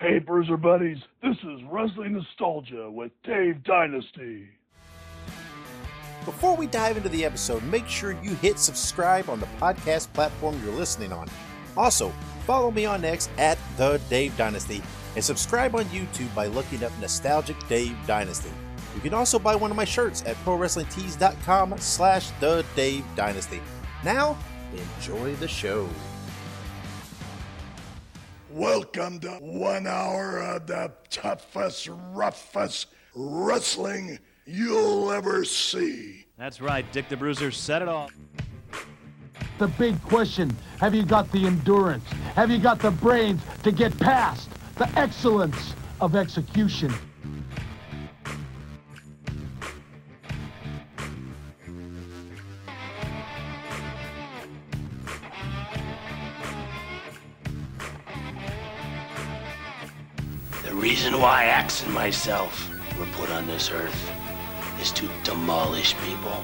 Hey, Bruiser Buddies, this is Wrestling Nostalgia with Dave Dynasty. Before we dive into the episode, make sure you hit subscribe on the podcast platform you're listening on. Also, follow me on X at The Dave Dynasty and subscribe on YouTube by looking up Nostalgic Dave Dynasty. You can also buy one of my shirts at ProWrestlingTees.com/The Dave Dynasty. Now, enjoy the show. Welcome to 1 hour of the toughest, roughest wrestling you'll ever see. That's right, Dick the Bruiser said it all. The big question, have you got the endurance? Have you got the brains to get past the excellence of execution? The reason why Axe and myself were put on this earth is to demolish people.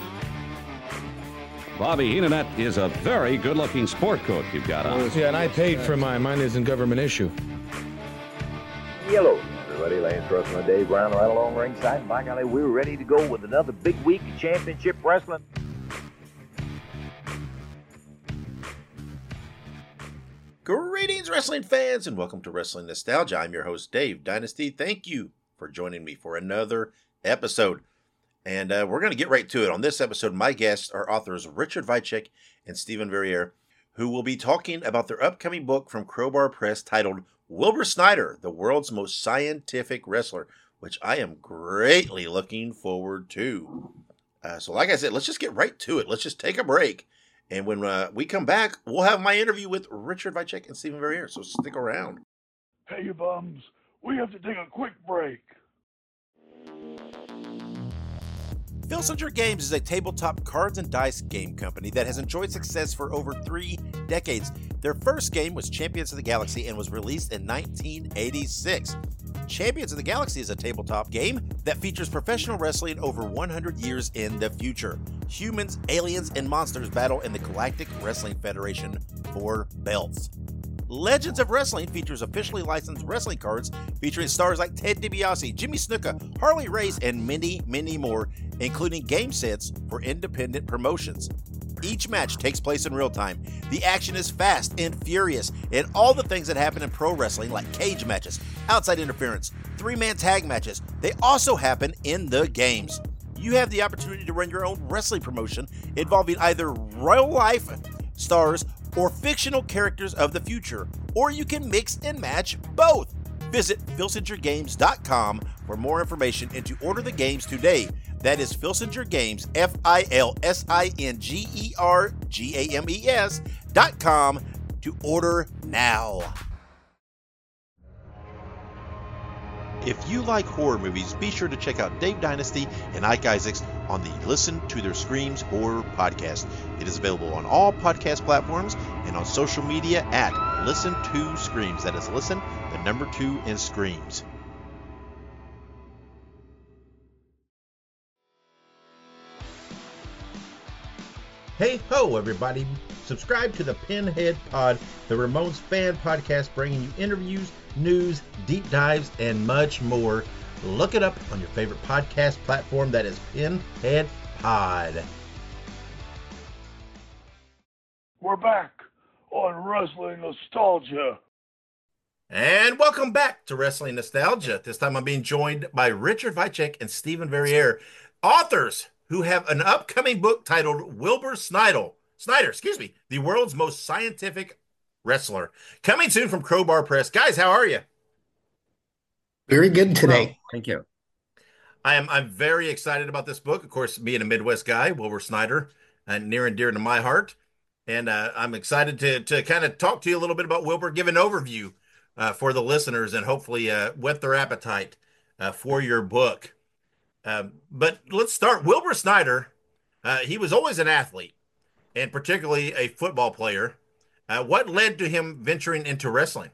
Bobby Heenan, that is a very good-looking sport coat you've got on. Yeah, and I paid for mine. Mine isn't government issue. Yellow, everybody. Lance Russell and Dave Brown right along ringside. And by golly, we're ready to go with another big week of championship wrestling. Greetings, wrestling fans, and welcome to Wrestling Nostalgia. I'm your host, Dave Dynasty. Thank you for joining me for another episode. And we're going to get right to it. On this episode, my guests are authors Richard Vicek and Stephen Verrier, who will be talking about their upcoming book from Crowbar Press titled Wilbur Snyder, the World's Most Scientific Wrestler, which I am greatly looking forward to. So like I said, let's just get right to it. Let's just take a break. And when we come back, we'll have my interview with Richard Vicek and Stephen Verrier, so stick around. Hey, you bums, we have to take a quick break. Filsinger Games is a tabletop cards and dice game company that has enjoyed success for over 3 decades. Their first game was Champions of the Galaxy and was released in 1986. Champions of the Galaxy is a tabletop game that features professional wrestling over 100 years in the future. Humans, aliens, and monsters battle in the Galactic Wrestling Federation for belts. Legends of Wrestling features officially licensed wrestling cards featuring stars like Ted DiBiase, Jimmy Snuka, Harley Race, and many, many more, including game sets for independent promotions. Each match takes place in real time. The action is fast and furious, and all the things that happen in pro wrestling, like cage matches, outside interference, 3-man tag matches, they also happen in the games. You have the opportunity to run your own wrestling promotion involving either real life stars or fictional characters of the future, or you can mix and match both. Visit FilsingerGames.com for more information and to order the games today. That is Filsinger Games, FilsingerGames.com to order now. If you like horror movies, be sure to check out Dave Dynasty and Ike Isaacs on the Listen to Their Screams Horror Podcast. It is available on all podcast platforms and on social media at Listen to Screams. That is Listen, the number 2 in Screams. Hey ho, everybody. Subscribe to the Pinhead Pod, the Ramones fan podcast bringing you interviews, news, deep dives, and much more. Look it up on your favorite podcast platform. That is Pinhead Pod. We're back on Wrestling Nostalgia. And welcome back to Wrestling Nostalgia. This time I'm being joined by Richard Vicek and Stephen Verrier, authors who have an upcoming book titled Wilbur Snyder, the World's Most Scientific Wrestler. Coming soon from Crowbar Press. Guys, how are you? Very good today. Well, thank you. I'm very excited about this book. Of course, being a Midwest guy, Wilbur Snyder, near and dear to my heart. And I'm excited to kind of talk to you a little bit about Wilbur, give an overview for the listeners, and hopefully whet their appetite for your book. But let's start. Wilbur Snyder, he was always an athlete, and particularly a football player. What led to him venturing into wrestling?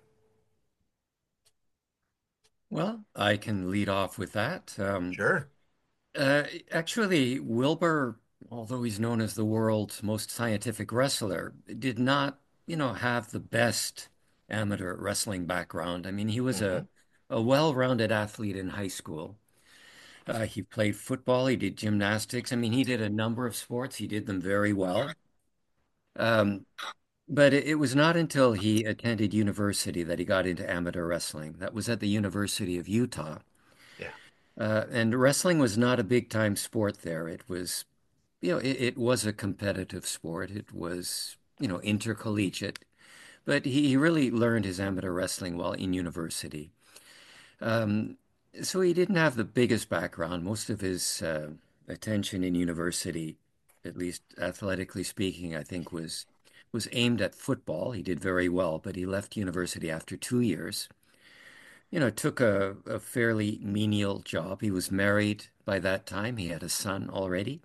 Well, I can lead off with that. Sure. Actually, Wilbur, although he's known as the world's most scientific wrestler, did not, have the best amateur wrestling background. I mean, he was Mm-hmm. a well-rounded athlete in high school. He played football, he did gymnastics. I mean, he did a number of sports. He did them very well. Um, but it was not until he attended university that he got into amateur wrestling. That was at the University of Utah. Yeah. And wrestling was not a big time sport there. It was, it was a competitive sport. It was, intercollegiate. But he really learned his amateur wrestling while in university. Um, so he didn't have the biggest background. Most of his attention in university, at least athletically speaking, I think was aimed at football. He did very well, but he left university after 2 years. Took a fairly menial job. He was married by that time. He had a son already.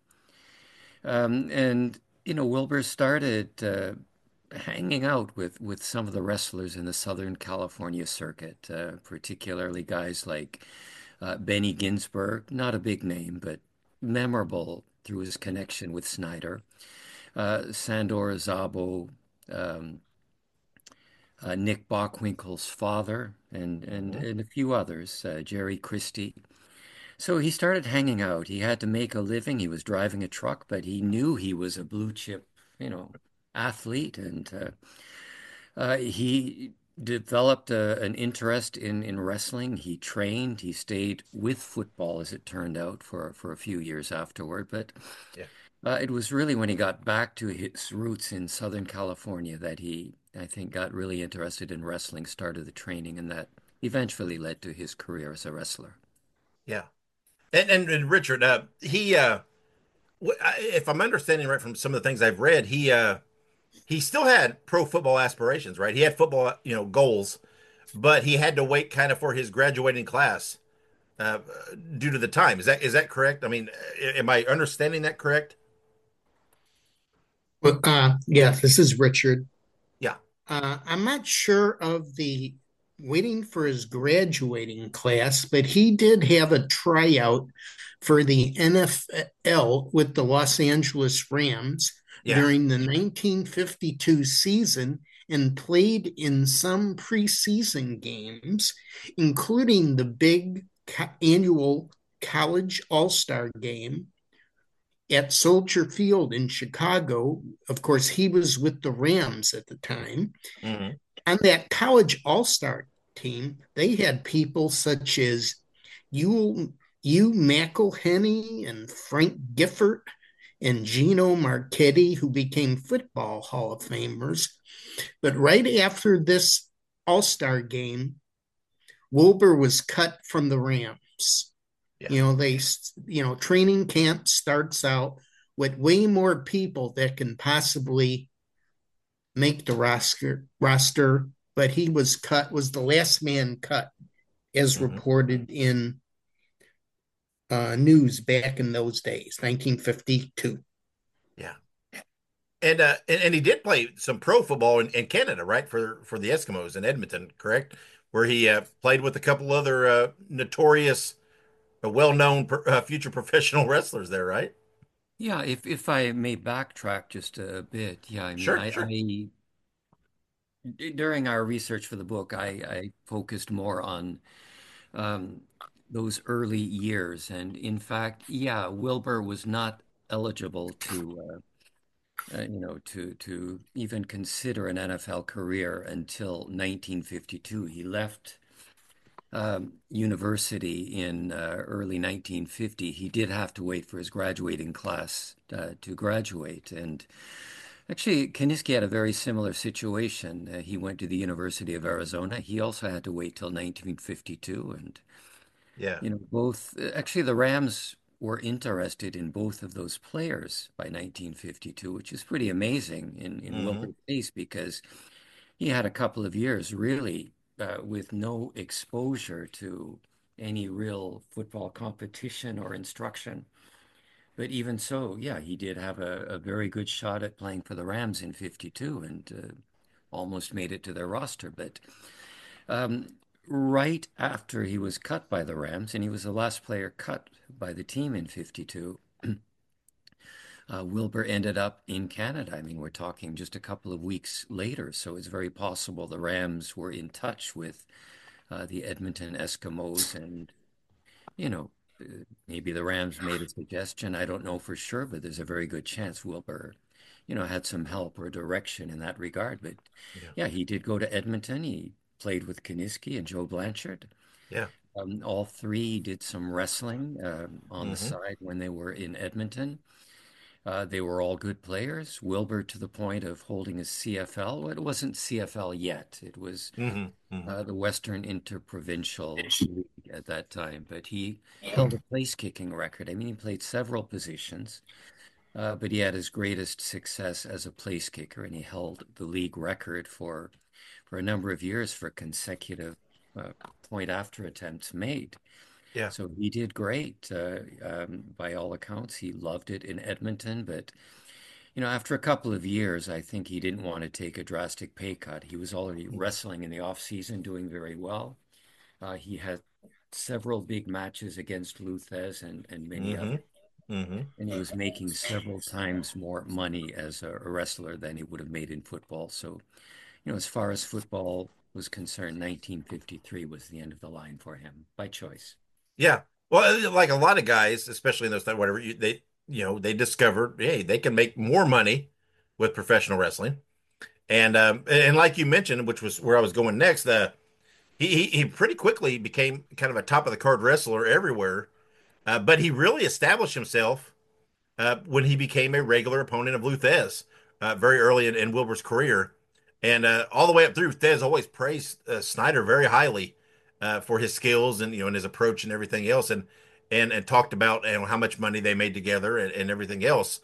And Wilbur started hanging out with some of the wrestlers in the Southern California circuit, particularly guys like Benny Ginsberg, not a big name, but memorable through his connection with Snyder, Sandor Szabo, um, Nick Bockwinkel's father, and a few others, Jerry Christie. So he started hanging out. He had to make a living. He was driving a truck, but he knew he was a blue chip, you know, athlete, and he developed an interest in wrestling. He trained. He stayed with football, as it turned out, for a few years afterward. But Yeah. it was really when he got back to his roots in Southern California that he, I think, got really interested in wrestling, started the training, and that eventually led to his career as a wrestler. Yeah. And Richard, if I'm understanding right from some of the things I've read, he still had pro football aspirations, right? He had football, goals, but he had to wait kind of for his graduating class uh, due to the time. Is that correct? I mean, am I understanding that correct? Well, yeah, this is Richard. Yeah. I'm not sure of the waiting for his graduating class, but he did have a tryout for the NFL with the Los Angeles Rams Yeah. during the 1952 season and played in some preseason games, including the big annual college all-star game at Soldier Field in Chicago. Of course, he was with the Rams at the time. Mm-hmm. On that college all-star team, they had people such as Hugh McElhenney and Frank Gifford and Gino Marchetti, who became football Hall of Famers. But right after this all-star game, Wilbur was cut from the Rams. Yeah. Training camp starts out with way more people that can possibly make the roster, but he was the last man cut, as reported in news back in those days, 1952. Yeah. And he did play some pro football in Canada, right? For the Eskimos in Edmonton, correct? Where he played with a couple other notorious, well-known future professional wrestlers there, right? Yeah, if I may backtrack just a bit, yeah, I mean, Sure, I, sure. I during our research for the book, I focused more on um, those early years, and in fact, yeah, Wilbur was not eligible to even consider an NFL career until 1952. He left university in early 1950. He did have to wait for his graduating class to graduate. And actually, Kiniski had a very similar situation. He went to the University of Arizona. He also had to wait till 1952. And, Yeah. both, actually, the Rams were interested in both of those players by 1952, which is pretty amazing in Wilbur's case because he had a couple of years really with no exposure to any real football competition or instruction. But even so, yeah, he did have a very good shot at playing for the Rams in 52 and almost made it to their roster. But right after he was cut by the Rams, and he was the last player cut by the team in 52, Wilbur ended up in Canada. I mean, we're talking just a couple of weeks later, so it's very possible the Rams were in touch with the Edmonton Eskimos, and you know, maybe the Rams made a suggestion. I don't know for sure, but there's a very good chance Wilbur, had some help or direction in that regard. But yeah, he did go to Edmonton. He played with Kiniski and Joe Blanchard. Yeah. All three did some wrestling on the side when they were in Edmonton. They were all good players. Wilbur to the point of holding a CFL. Well, it wasn't CFL yet. It was the Western Interprovincial League at that time. But he held a place kicking record. I mean, he played several positions, but he had his greatest success as a place kicker, and he held the league record for a number of years for consecutive point after attempts made. Yeah. So he did great. By all accounts, he loved it in Edmonton. But, after a couple of years, I think he didn't want to take a drastic pay cut. He was already wrestling in the off season, doing very well. He had several big matches against Lou Thesz and many others. And he was making several times more money as a wrestler than he would have made in football. So, as far as football was concerned, 1953 was the end of the line for him by choice. Yeah. Well, like a lot of guys, especially in those times, whatever, they discovered, hey, they can make more money with professional wrestling. And like you mentioned, which was where I was going next, he pretty quickly became kind of a top of the card wrestler everywhere. But he really established himself when he became a regular opponent of Lou Thesz very early in Wilbur's career. And all the way up through, Thesz always praised Snyder very highly for his skills and and his approach and everything else, and talked about how much money they made together and everything else.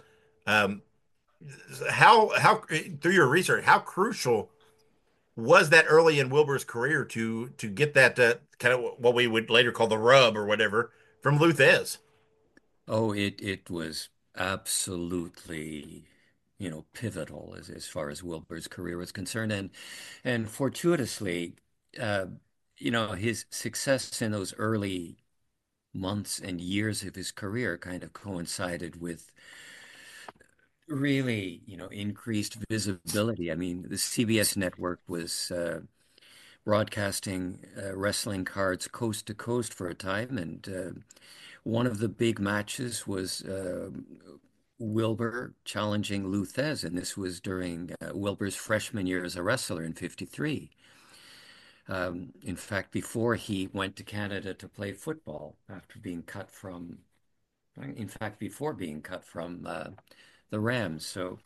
How through your research, how crucial was that early in Wilbur's career to get that kind of what we would later call the rub or whatever from Lou Thesz? Oh, it was absolutely pivotal as far as Wilbur's career was concerned, and fortuitously. His success in those early months and years of his career kind of coincided with really, increased visibility. I mean, the CBS network was broadcasting wrestling cards coast to coast for a time, and one of the big matches was Wilbur challenging Lou Thesz, and this was during Wilbur's freshman year as a wrestler in '53. In fact, before he went to Canada to play football, before being cut from the Rams. So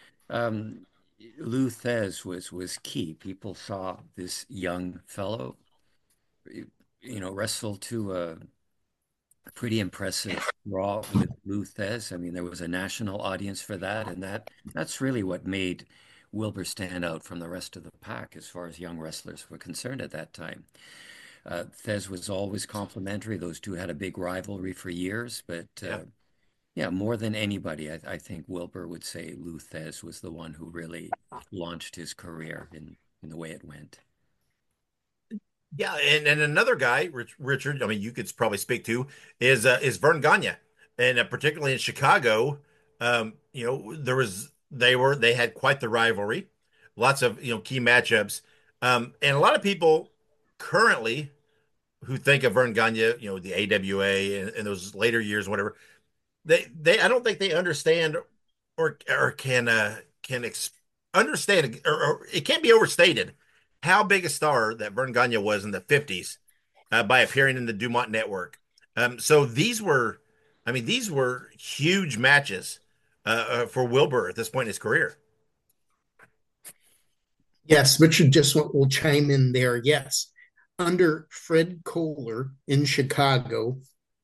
Lou Thesz was key. People saw this young fellow, wrestle to a pretty impressive draw with Lou Thesz. I mean, there was a national audience for that, and that's really what made Wilbur stand out from the rest of the pack as far as young wrestlers were concerned at that time. Thesz was always complimentary. Those two had a big rivalry for years, but more than anybody, I think Wilbur would say Lou Thesz was the one who really launched his career in the way it went. Yeah, and another guy, Richard, I mean, you could probably speak to is Verne Gagne, and particularly in Chicago, they had quite the rivalry, lots of key matchups, and a lot of people currently who think of Verne Gagne, the AWA and those later years, whatever, they I don't think they understand or can understand, or it can't be overstated how big a star that Verne Gagne was in the '50s by appearing in the Dumont Network. So these were huge matches for Wilbur at this point in his career. Yes, Richard just will chime in there. Yes. Under Fred Kohler in Chicago,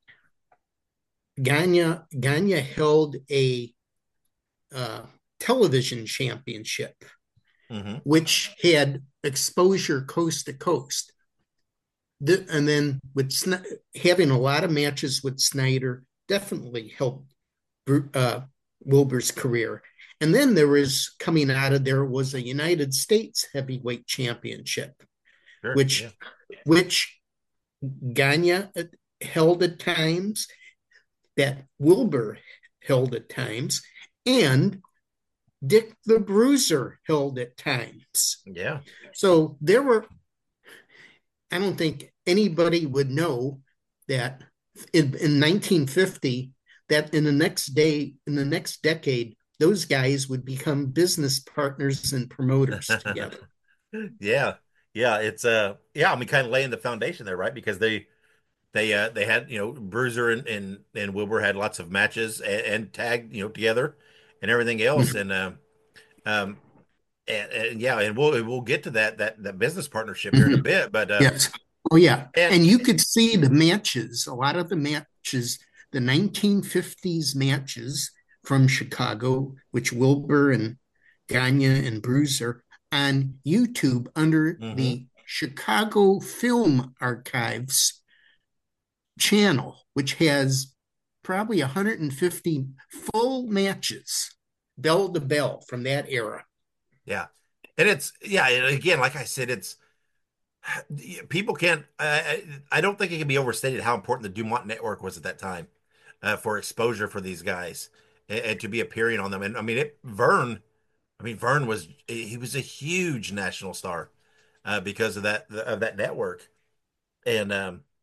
Gagne held a television championship, which had exposure coast to coast. And then with having a lot of matches with Snyder definitely helped Wilbur's career. And then coming out of there was a United States heavyweight championship, sure, which Gagne held at times, that Wilbur held at times, and Dick the Bruiser held at times. Yeah. So there were, I don't think anybody would know that in 1950, that in the next decade, those guys would become business partners and promoters together. Yeah. Yeah, it's yeah, I mean kind of laying the foundation there, right? Because they had, Bruiser and Wilbur had lots of matches and tagged, together and everything else. Um and yeah, and we'll get to that business partnership here in a bit, but Yes. Oh, yeah. and And you could see the matches, a lot of the matches, the 1950s matches from Chicago, which Wilbur and Gagne and Bruiser on YouTube under the Chicago Film Archives channel, which has probably 150 full matches, bell to bell from that era. yeah, and it's yeah, and again, like I said, it's people can't. I don't think it can be overstated how important the Dumont Network was at that time for exposure for these guys and to be appearing on them. And I mean, Vern. I mean, Vern was he was a huge national star because of that network. And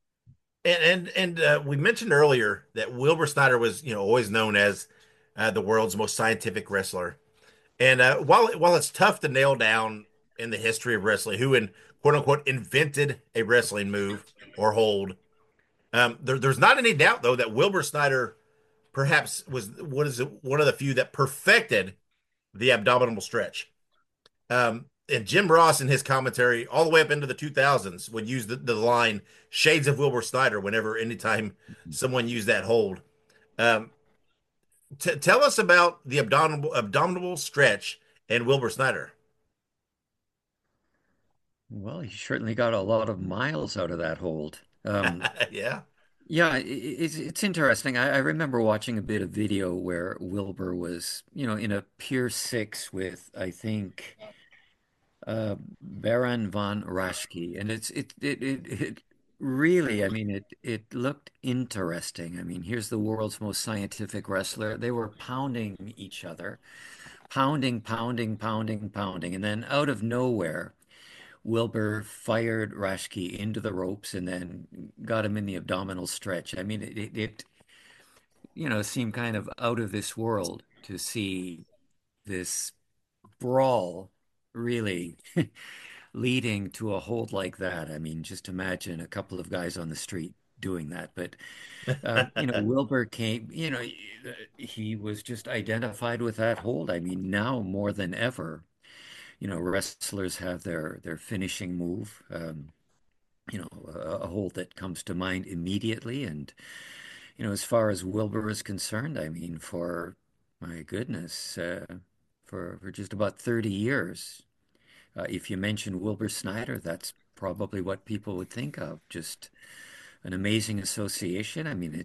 we mentioned earlier that Wilbur Snyder was always known as the world's most scientific wrestler. And while it's tough to nail down in the history of wrestling who in quote unquote invented a wrestling move or hold, there's not any doubt though that Wilbur Snyder perhaps was one of the few that perfected the abdominal stretch. And Jim Ross in his commentary all the way up into the 2000s would use the line "shades of Wilbur Snyder" anytime someone used that hold. Um, Tell us about the abdominal stretch and Wilbur Snyder. Well, he certainly got a lot of miles out of that hold. Yeah. Yeah, it's interesting. I remember watching a bit of video where Wilbur was, in a Pier 6 with, I think, Baron von Raschke, and it really, I mean, it looked interesting. I mean, here's the world's most scientific wrestler. They were pounding each other, pounding, pounding, pounding, pounding, and then out of nowhere, Wilbur fired Raschke into the ropes and then got him in the abdominal stretch. I mean, it seemed kind of out of this world to see this brawl really leading to a hold like that. I mean, just imagine a couple of guys on the street doing that. But, Wilbur came, he was just identified with that hold. I mean, now more than ever, wrestlers have their finishing move, a hold that comes to mind immediately. And, as far as Wilbur is concerned, I mean, for my goodness, for just about 30 years, if you mention Wilbur Snyder, that's probably what people would think of. Just an amazing association. I mean,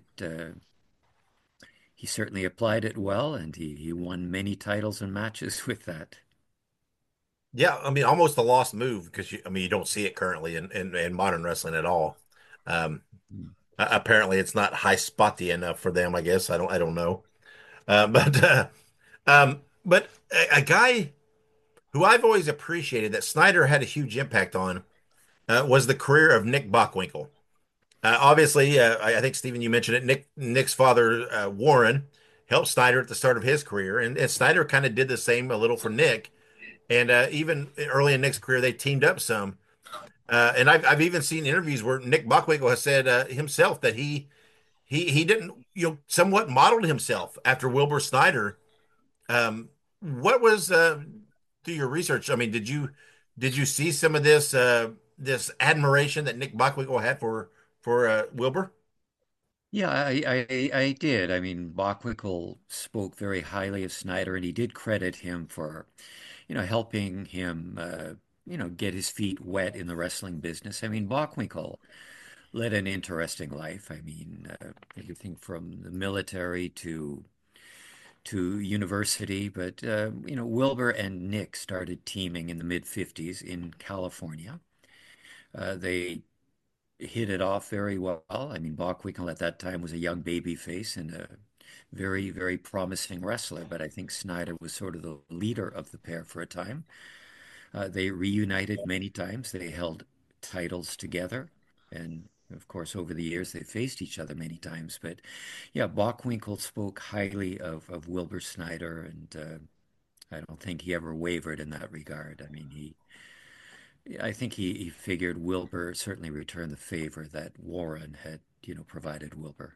he certainly applied it well, and he won many titles and matches with that. Yeah, I mean, almost a lost move because you don't see it currently in modern wrestling at all. Um, Apparently, it's not high spotty enough for them. I guess I don't know. But but a guy who I've always appreciated that Snyder had a huge impact on was the career of Nick Bockwinkel. Obviously, I think Stephen, you mentioned it. Nick's father, Warren, helped Snyder at the start of his career, and Snyder kind of did the same a little for Nick. And even early in Nick's career, they teamed up some. And I've even seen interviews where Nick Bockwinkel has said himself that he didn't somewhat modeled himself after Wilbur Snyder. What was through your research? I mean, did you see some of this admiration that Nick Bockwinkel had for Wilbur? Yeah, I did. I mean, Bockwinkel spoke very highly of Snyder, and he did credit him for, helping him, get his feet wet in the wrestling business. I mean, Bockwinkel led an interesting life. I mean, everything from the military to university, but Wilbur and Nick started teaming in the mid 50s in California. They hit it off very well. I mean, Bockwinkel at that time was a young baby face and very, very promising wrestler, but I think Snyder was sort of the leader of the pair for a time. They reunited many times. They held titles together. And of course, over the years, they faced each other many times. But yeah, Bockwinkel spoke highly of Wilbur Snyder, and I don't think he ever wavered in that regard. I mean, I think he figured Wilbur certainly returned the favor that Warren had, provided Wilbur.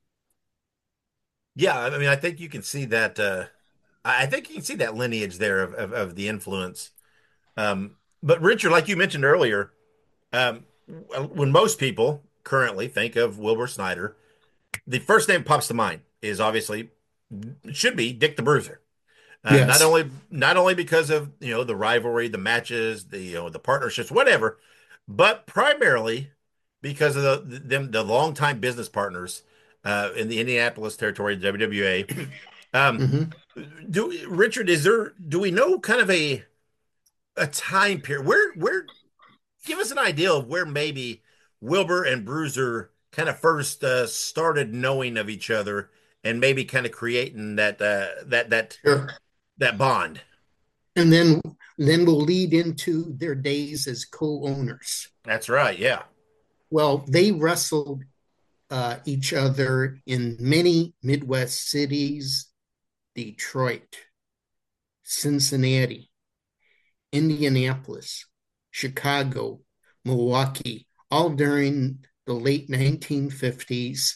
Yeah, I mean, I think you can see that. I think you can see that lineage there of the influence. But Richard, like you mentioned earlier, when most people currently think of Wilbur Snyder, the first name pops to mind is obviously should be Dick the Bruiser. Yes. Not only because of the rivalry, the matches, the partnerships, whatever, but primarily because of the longtime business partners in the Indianapolis territory, WWA. Richard, do we know kind of a time period where give us an idea of where maybe Wilbur and Bruiser kind of first started knowing of each other and maybe kind of creating that Sure. that bond. And then we'll lead into their days as co-owners. That's right. Yeah. Well, they wrestled each other in many Midwest cities: Detroit, Cincinnati, Indianapolis, Chicago, Milwaukee, all during the late 1950s.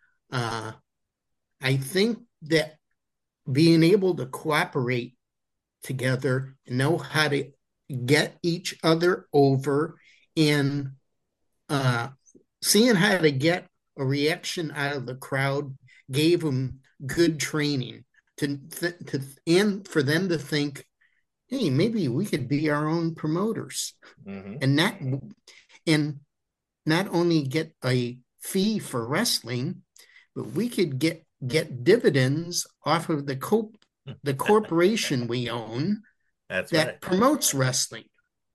I think that being able to cooperate together and know how to get each other over and seeing how to get a reaction out of the crowd gave them good training and for them to think, hey, maybe we could be our own promoters. Mm-hmm. and not only get a fee for wrestling, but we could get dividends off of the corporation we own that right. Promotes wrestling.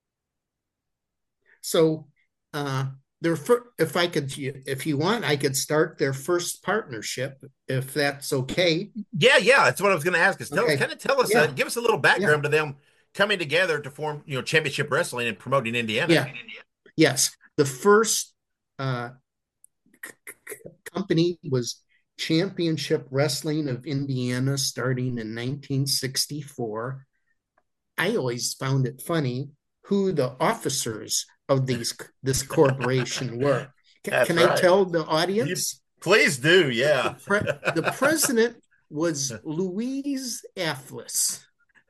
So if you want, I could start their first partnership, if that's okay. Yeah, that's what I was going to ask. Tell us, give us a little background to them coming together to form, Championship Wrestling and promoting Indiana. Yeah. Yes, the first company was Championship Wrestling of Indiana, starting in 1964. I always found it funny who the officers of this corporation were. Can I tell the audience? Please do, yeah. The president was Louise Afflis.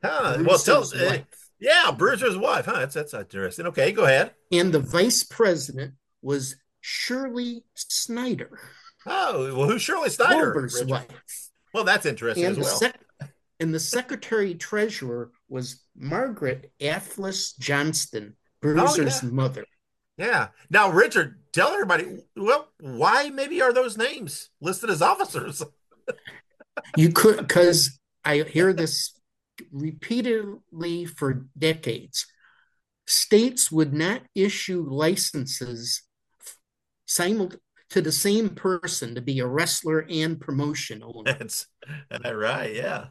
Bruiser's wife. That's interesting. Okay, go ahead. And the vice president was Shirley Snyder. Oh, well, who's Shirley Snyder? Wilbur's wife. Well, that's interesting as well. And the secretary treasurer was Margaret Afflis Johnston, Bruiser's mother. Yeah. Now, Richard, tell everybody, why maybe are those names listed as officers? You could, because I hear this repeatedly for decades. States would not issue licenses to the same person to be a wrestler and promotion owner. That's right, yeah.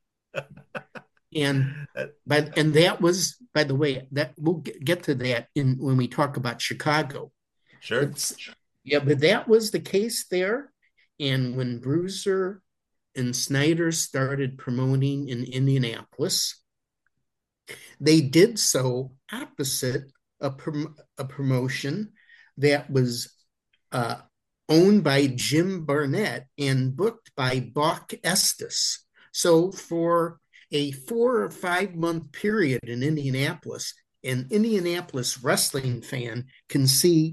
And that was, by the way, that we'll get to that when we talk about Chicago. Sure. But that was the case there. And when Bruiser and Snyder started promoting in Indianapolis, they did so opposite a promotion that was owned by Jim Barnett and booked by Buck Estes. So for a 4 or 5 month period in Indianapolis, an Indianapolis wrestling fan can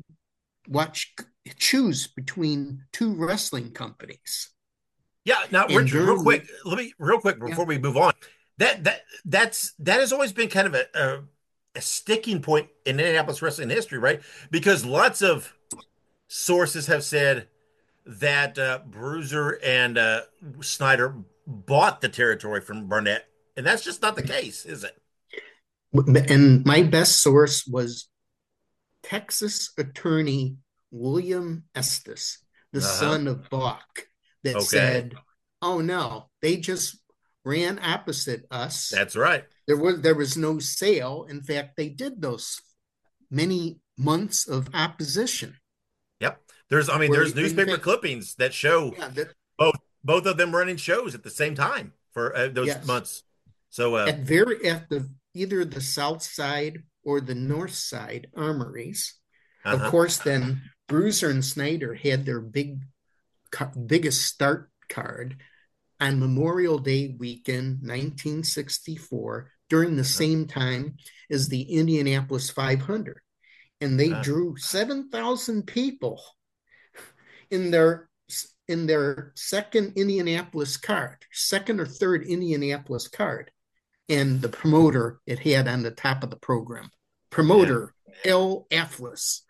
choose between two wrestling companies. Yeah. Now, Richard, real quick before we move on, that has always been kind of a sticking point in Indianapolis wrestling history, right? Because lots of sources have said that Bruiser and Snyder bought the territory from Barnett, and that's just not the case, is it? And my best source was Texas attorney William Estes, the son of Buck, that said Oh no, they just ran opposite us. That's right. There was no sale. In fact, they did those many months of opposition. Yep. There's In newspaper fact, clippings that show yeah, both both of them running shows at the same time for those yes, months. So at the either the south side or the north side armories. Of uh-huh. course, then Bruiser and Snyder had their biggest start card on Memorial Day weekend, 1964, during the Uh-huh. same time as the Indianapolis 500. And they Uh, drew 7,000 people in their second Indianapolis card, second or third Indianapolis card. And the promoter it had on the top of the program, yeah. promoter L. Atlas.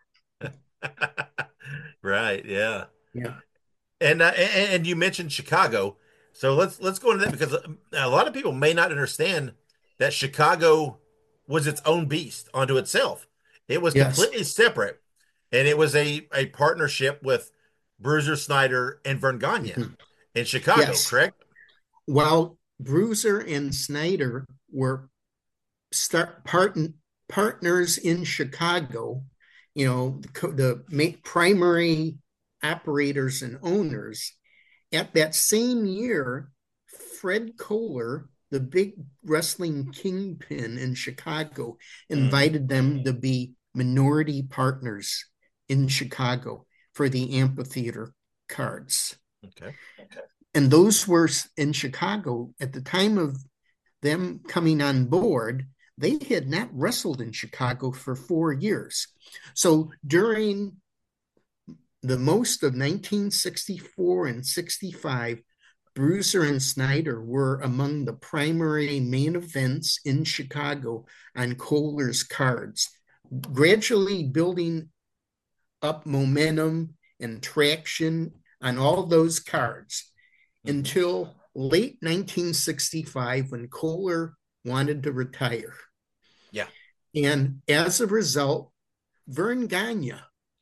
Right, yeah. Yeah. And you mentioned Chicago. So let's go into that because a lot of people may not understand that Chicago was its own beast unto itself. It was Yes. completely separate, and it was a partnership with Bruiser Snyder and Vern Gagne Mhm. in Chicago, Yes. correct? While Bruiser and Snyder were start part, partners in Chicago, the primary operators and owners. At that same year, Fred Kohler, the big wrestling kingpin in Chicago, Mm-hmm. invited them to be minority partners in Chicago for the amphitheater cards. Okay. And those were in Chicago at the time of them coming on board. They had not wrestled in Chicago for 4 years. So during the most of 1964 and 65, Bruiser and Snyder were among the primary main events in Chicago on Kohler's cards, gradually building up momentum and traction on all those cards until late 1965 when Kohler wanted to retire. Yeah. And as a result, Vern Gagne,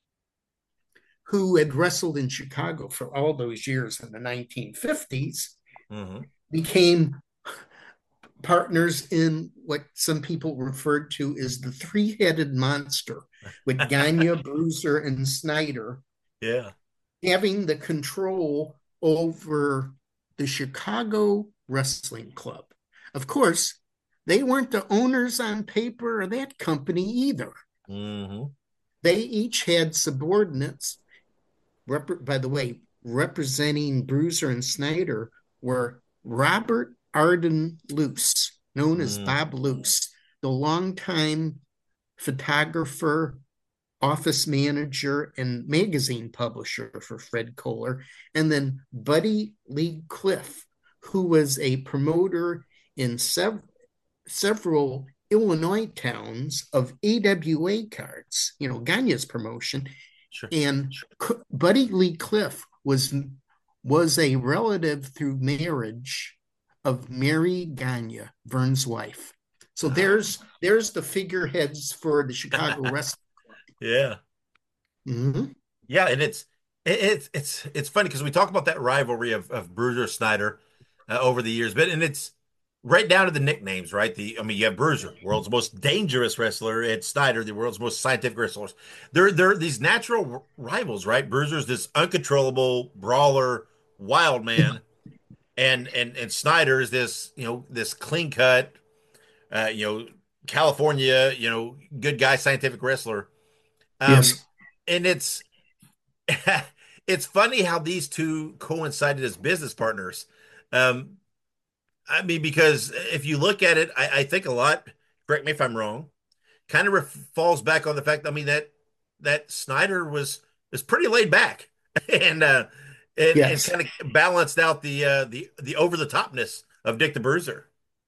who had wrestled in Chicago for all those years in the 1950s, Mm-hmm. became partners in what some people referred to as the three-headed monster, with Gagne, Bruiser, and Snyder Yeah. having the control over the Chicago Wrestling Club. Of course, they weren't the owners on paper of that company either. Mm-hmm. They each had subordinates. By the way, representing Bruiser and Snyder were Robert Arden Luce, known as Bob Luce, the longtime photographer, office manager, and magazine publisher for Fred Kohler, and then Buddy Lee Cliff, who was a promoter in several Illinois towns of AWA cards, Gagne's promotion. Sure. And Buddy Lee Cliff was a relative through marriage of Mary Gagne, Vern's wife. So there's the figureheads for the Chicago Wrestling Club. Yeah. Mm-hmm. Yeah, and it's funny because we talk about that rivalry of Bruiser Snyder over the years, but it's right down to the nicknames, right? You have Bruiser, world's most dangerous wrestler, and Snyder, the world's most scientific wrestler. They're these natural rivals, right? Bruiser's this uncontrollable brawler, wild man, and Snyder is this clean cut, California, good guy, scientific wrestler. Yes. And it's funny how these two coincided as business partners. Um, because if you look at it, I think a lot, correct me if I'm wrong, kind of falls back on the fact, that Snyder was pretty laid back and Yes. kind of balanced out the over the topness of Dick the Bruiser.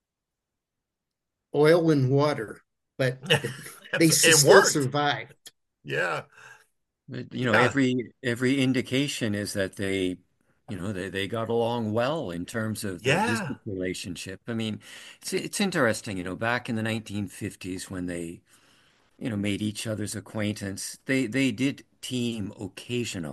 Oil and water, but they still survived. Yeah. But, every indication is that they got along well in terms of their business relationship. I mean, it's interesting, back in the 1950s when they, made each other's acquaintance, they did team occasionally.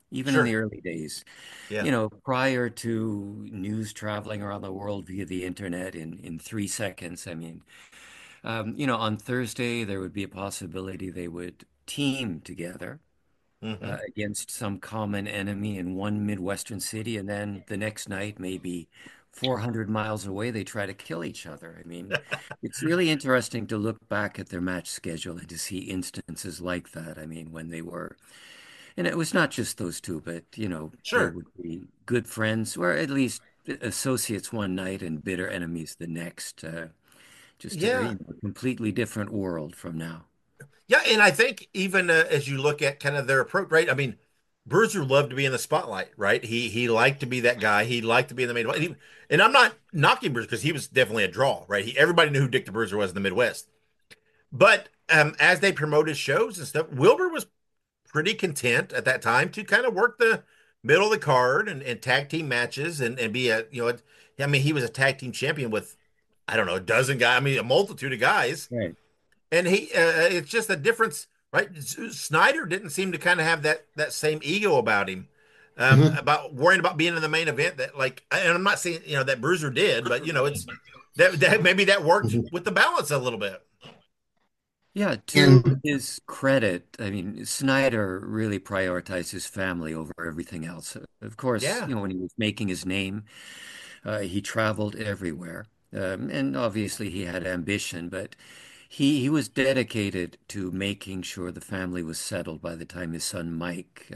even in the early days. You know, prior to news traveling around the world via the internet in 3 seconds. I mean, you know, on Thursday, there would be a possibility they would team together against some common enemy in one Midwestern city. And then the next night, maybe 400 miles away, they try to kill each other. I mean, it's really interesting to look back at their match schedule and to see instances like that. I mean, when they were, and it was not just those two, but, you know, they would be good friends or at least associates one night and bitter enemies the next. Just a completely different world from now. Yeah, and I think even as you look at kind of their approach, right? I mean, Bruiser loved to be in the spotlight, right? He liked to be that guy. He liked to be in the main. And I'm not knocking Bruiser because he was definitely a draw, right? Everybody knew who Dick the Bruiser was in the Midwest. But as they promoted shows and stuff, Wilbur was pretty content at that time to kind of work the middle of the card and tag team matches and be I mean, he was a tag team champion with, I don't know, a dozen guys. I mean, a multitude of guys. Right. And it's just a difference, right? Snyder didn't seem to kind of have that same ego about him, about worrying about being in the main event. That and I'm not saying that Bruiser did, but it's that maybe that worked with the balance a little bit. Yeah, to his credit, I mean, Snyder really prioritized his family over everything else. Of course, when he was making his name, he traveled everywhere, and obviously he had ambition, but. He was dedicated to making sure the family was settled by the time his son Mike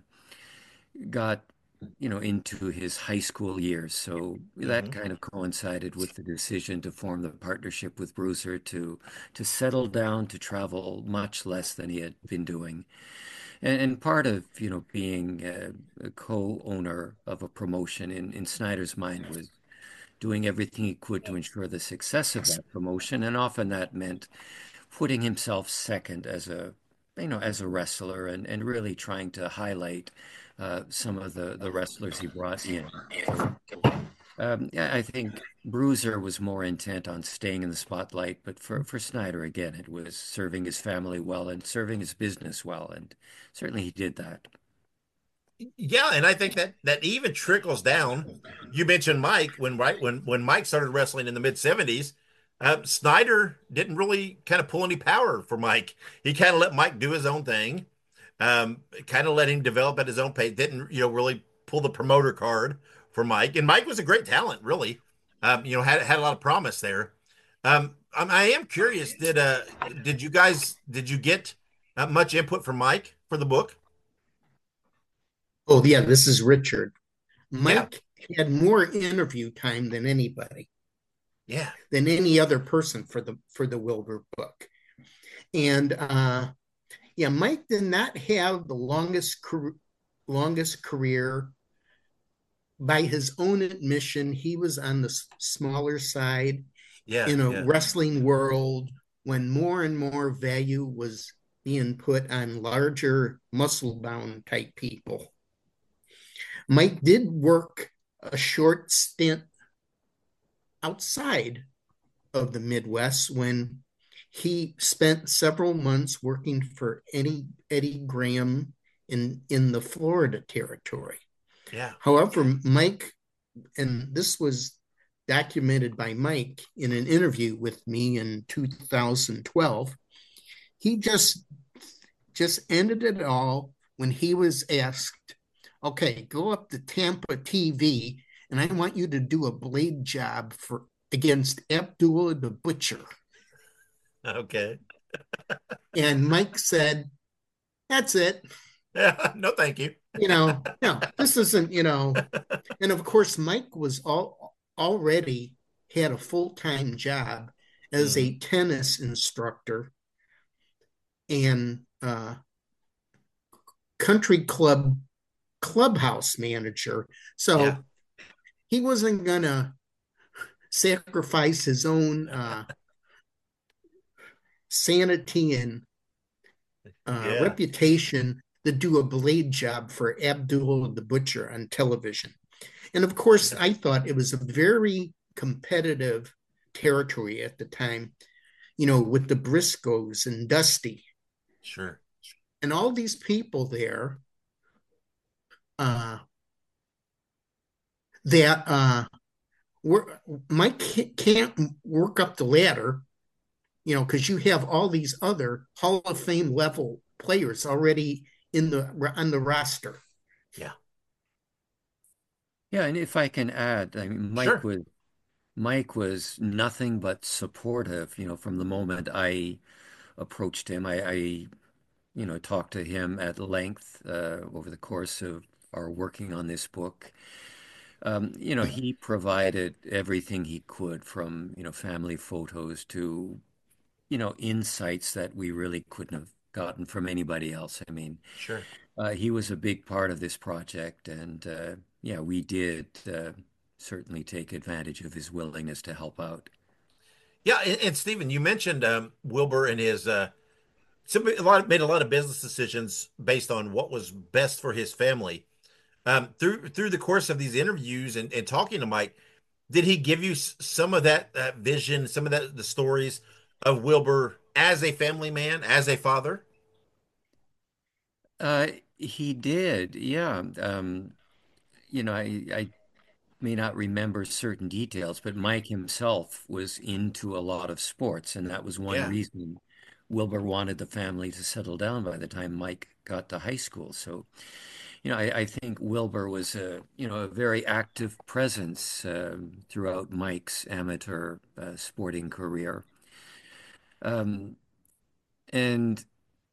got, into his high school years. So that kind of coincided with the decision to form the partnership with Bruiser to settle down, to travel much less than he had been doing. And part of, being a co-owner of a promotion in Snyder's mind was doing everything he could to ensure the success of that promotion. And often that meant putting himself second as a wrestler and really trying to highlight some of the wrestlers he brought in. I think Bruiser was more intent on staying in the spotlight, but for Snyder, again, it was serving his family well and serving his business well. And certainly he did that. Yeah, and I think that even trickles down. You mentioned Mike when Mike started wrestling in the mid-70s. Snyder didn't really kind of pull any power for Mike. He kind of let Mike do his own thing, kind of let him develop at his own pace. Didn't really pull the promoter card for Mike. And Mike was a great talent, really. Had a lot of promise there. I am curious. Did you get much input from Mike for the book? Oh, yeah, this is Richard. Mike had more interview time than anybody. Yeah. Than any other person for the Wilbur book. And Mike did not have the longest career. By his own admission, he was on the smaller side in a wrestling world when more and more value was being put on larger muscle-bound type people. Mike did work a short stint outside of the Midwest when he spent several months working for Eddie Graham in the Florida territory. Yeah. However, Mike, and this was documented by Mike in an interview with me in 2012, he just ended it all when he was asked, okay, go up to Tampa TV and I want you to do a blade job against Abdullah the Butcher. Okay. And Mike said, that's it. Yeah, no, thank you. No, this isn't, and of course, Mike was already had a full-time job as a tennis instructor and country clubhouse manager. So he wasn't going to sacrifice his own sanity and reputation to do a blade job for Abdullah the Butcher on television. And of course, I thought it was a very competitive territory at the time, with the Briscoes and Dusty. Sure. And all these people there that Mike can't work up the ladder, because you have all these other Hall of Fame level players already on the roster. Yeah. Yeah, and if I can add, I mean, Mike was nothing but supportive, from the moment I approached him. I talked to him at length over the course of our working on this book. He provided everything he could from, family photos to, insights that we really couldn't have gotten from anybody else. I mean, Sure. He was a big part of this project, and yeah, we did certainly take advantage of his willingness to help out. Yeah, and Stephen, you mentioned Wilbur and his made a lot of business decisions based on what was best for his family. Through the course of these interviews and talking to Mike, did he give you some of that vision, some of the stories of Wilbur as a family man, as a father? He did, yeah. I may not remember certain details, but Mike himself was into a lot of sports, and that was one Yeah. reason Wilbur wanted the family to settle down by the time Mike got to high school. So, I think Wilbur was a very active presence throughout Mike's amateur sporting career. Um, and,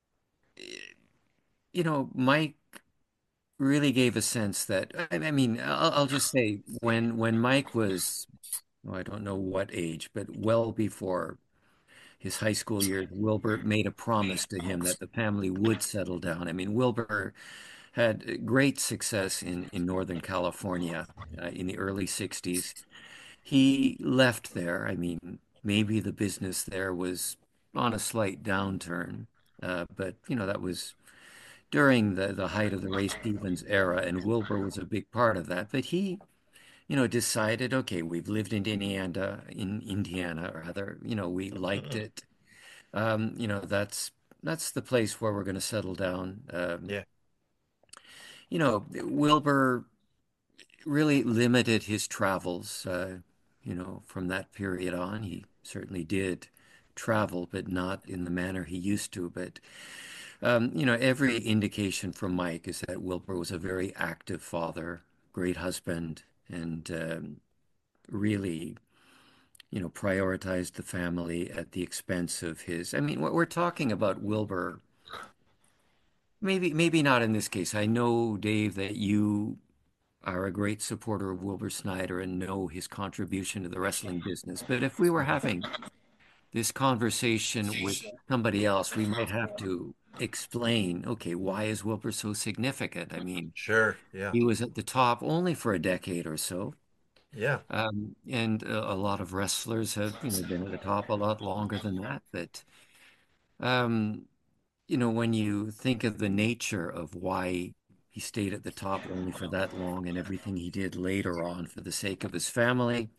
Mike really gave a sense that, I mean, I'll just say when Mike was, oh, I don't know what age, but well before his high school years, Wilbur made a promise to him that the family would settle down. I mean, Wilbur had great success in Northern California in the early 60s. He left there. I mean, maybe the business there was on a slight downturn, but that was during the height of the Ray Stevens era, and Wilbur was a big part of that. But he, decided, okay, we've lived in Indiana rather, we liked it. That's the place where we're going to settle down. Yeah. Wilbur really limited his travels, from that period on. He certainly did travel, but not in the manner he used to. But every indication from Mike is that Wilbur was a very active father, great husband, and really, prioritized the family at the expense of his. I mean, what we're talking about Wilbur, maybe not in this case. I know, Dave, that you are a great supporter of Wilbur Snyder and know his contribution to the wrestling business. But if we were having this conversation with somebody else, we might have to explain, okay, why is Wilbur so significant? I mean, Sure. Yeah. he was at the top only for a decade or so. Yeah. And a lot of wrestlers have, been at the top a lot longer than that. But, when you think of the nature of why he stayed at the top only for that long and everything he did later on for the sake of his family,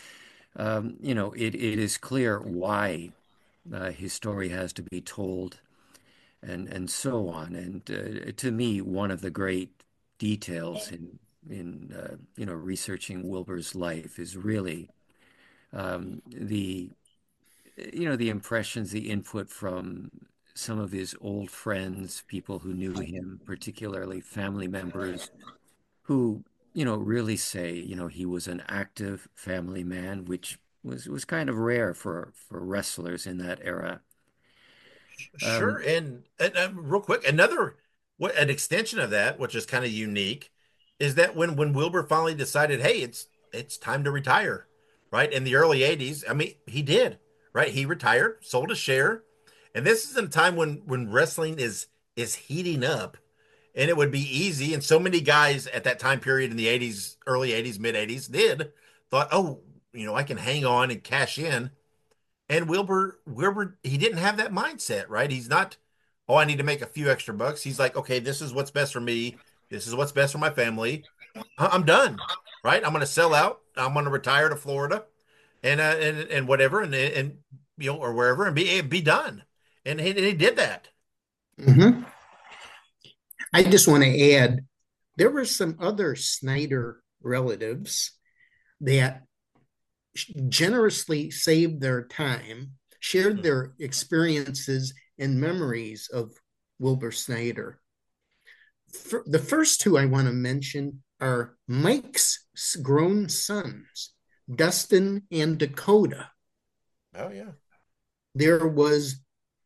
it is clear why his story has to be told and so on. And to me, one of the great details in researching Wilbur's life is really the the impressions, the input from some of his old friends, people who knew him, particularly family members who really say he was an active family man, which was kind of rare for wrestlers in that era. Sure. And real quick, an extension of that, which is kind of unique, is that when Wilbur finally decided, hey, it's time to retire, right? In the early 80s, I mean, he did, right? He retired, sold a share. And this is in a time when wrestling is heating up, and it would be easy. And so many guys at that time period in the 80s, early 80s, mid 80s thought, oh, I can hang on and cash in. And Wilbur, he didn't have that mindset, right? He's not, oh, I need to make a few extra bucks. He's like, okay, this is what's best for me. This is what's best for my family. I'm done, right? I'm going to sell out. I'm going to retire to Florida, and whatever, and or wherever, and be done. And he did that. Mm-hmm. I just want to add, there were some other Snyder relatives that generously saved their time, shared their experiences and memories of Wilbur Snyder. The first two I want to mention are Mike's grown sons, Dustin and Dakota. Oh, yeah. There was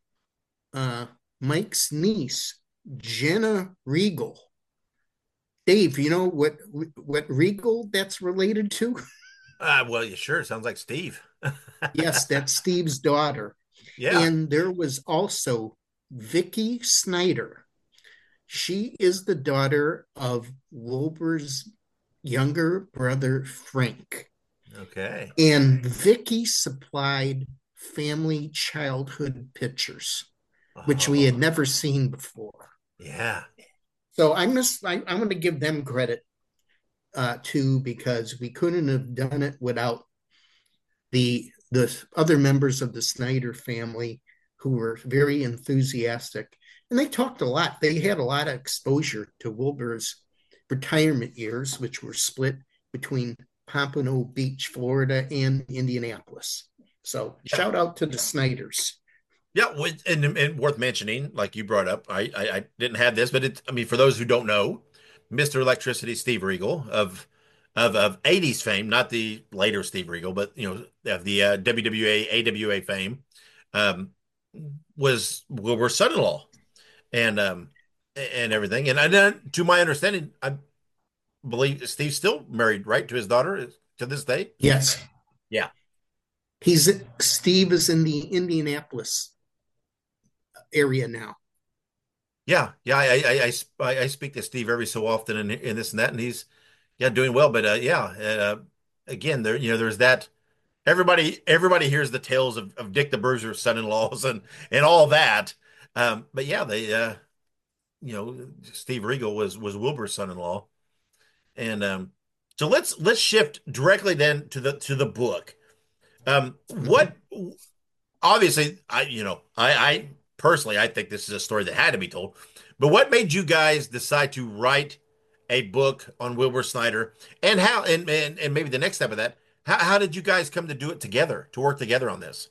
Mike's niece, Jenna Regal. Dave, you know what Regal that's related to? Well, yeah, sure. Sounds like Steve. Yes, that's Steve's daughter. Yeah. And there was also Vicky Snyder. She is the daughter of Wilbur's younger brother, Frank. Okay. And Vicky supplied family childhood pictures, which we had never seen before. Yeah. So I'm going to give them credit too, because we couldn't have done it without the other members of the Snyder family who were very enthusiastic. And they talked a lot. They had a lot of exposure to Wilbur's retirement years, which were split between Pompano Beach, Florida, and Indianapolis. So shout out to the Snyders. Yeah, and worth mentioning, like you brought up, I didn't have this, but for those who don't know, Mr. Electricity Steve Regal of 80s fame, not the later Steve Regal, but of the WWA, AWA fame, was Wilbur's son-in-law, and everything. And then, to my understanding, I believe Steve's still married, right, to his daughter to this day? Yes. Yeah. Steve is in the Indianapolis area now. Yeah. I speak to Steve every so often in this and that, and he's doing well. But again, there's that. Everybody hears the tales of Dick the Bruiser's son-in-laws and all that. But yeah, they Steve Regal was Wilbur's son-in-law, and so let's shift directly then to the book. What obviously I personally I think this is a story that had to be told, but what made you guys decide to write a book on Wilbur Snyder, and how and maybe the next step of that, how did you guys come to do it together, to work together on this?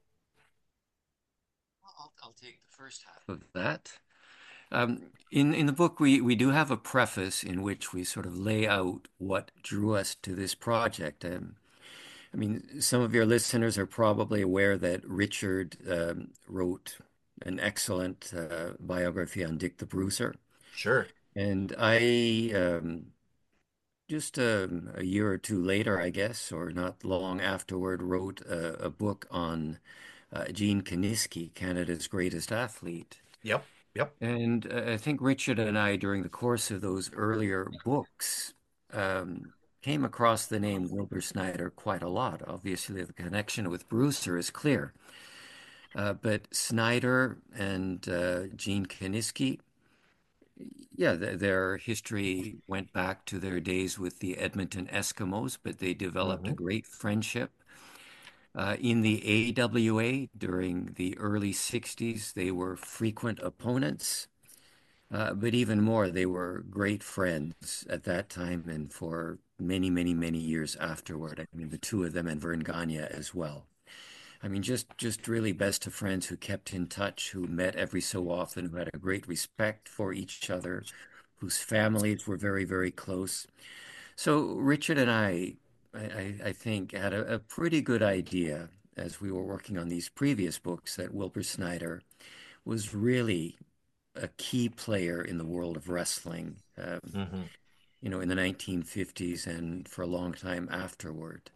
I'll take the first half of that. In the book, we do have a preface in which we sort of lay out what drew us to this project. Some of your listeners are probably aware that Richard wrote an excellent biography on Dick the Bruiser. Sure. And I, just a year or two later, I guess, or not long afterward, wrote a book on Gene Kiniski, Canada's greatest athlete. Yep. And I think Richard and I, during the course of those earlier books, came across the name Wilbur Snyder quite a lot. Obviously, the connection with Bruiser is clear. But Snyder and Gene Kiniski, their history went back to their days with the Edmonton Eskimos, but they developed a great friendship. In the AWA during the early 60s, they were frequent opponents, but even more, they were great friends at that time and for many, many, many years afterward. The two of them and Vern Gagne as well. Just really best of friends who kept in touch, who met every so often, who had a great respect for each other, whose families were very, very close. So Richard and I think, had a pretty good idea as we were working on these previous books that Wilbur Snyder was really a key player in the world of wrestling, in the 1950s and for a long time afterward.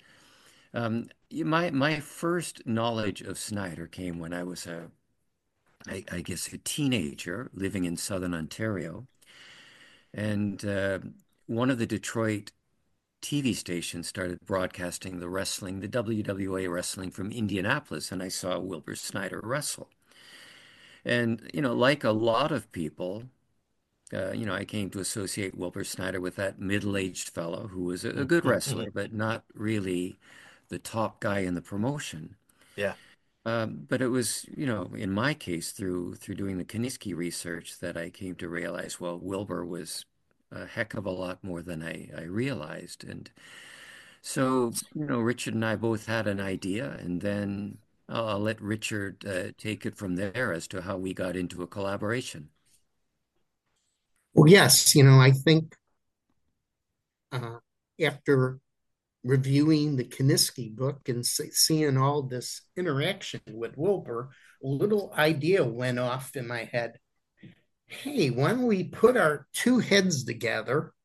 My first knowledge of Snyder came when I was I guess a teenager living in Southern Ontario, and one of the Detroit TV stations started broadcasting the WWA wrestling from Indianapolis, and I saw Wilbur Snyder wrestle. And, like a lot of people, I came to associate Wilbur Snyder with that middle-aged fellow who was a good wrestler, but not really the top guy in the promotion. Yeah. But it was, in my case, through doing the Kiniski research that I came to realize, well, Wilbur was a heck of a lot more than I realized. And so, Richard and I both had an idea, and then I'll let Richard take it from there as to how we got into a collaboration. Well, yes, I think uh, after reviewing the Kiniski book and seeing all this interaction with Wilbur, a little idea went off in my head. Hey, why don't we put our two heads together,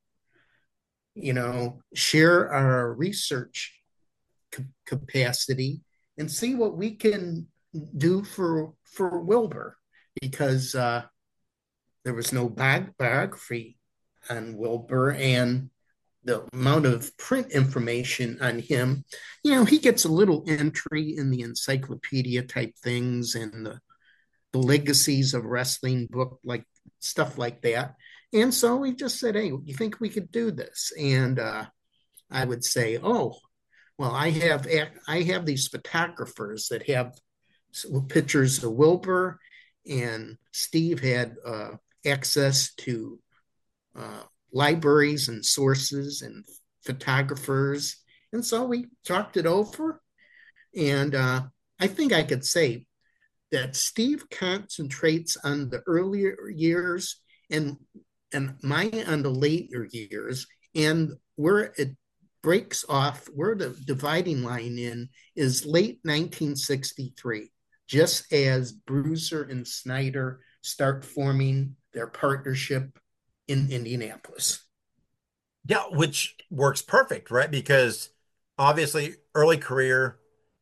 share our research capacity and see what we can do for Wilbur, because there was no biography on Wilbur, and the amount of print information on him, he gets a little entry in the encyclopedia type things and the legacies of wrestling book, like stuff like that. And so we just said, hey, you think we could do this? And I would say, oh, well, I have these photographers that have pictures of Wilbur, and Steve had access to libraries and sources and photographers. And so we talked it over. And I think I could say that Steve concentrates on the earlier years and mine on the later years. And where it breaks off, where the dividing line in is late 1963, just as Bruiser and Snyder start forming their partnership in Indianapolis. Yeah, which works perfect, right? Because obviously early career,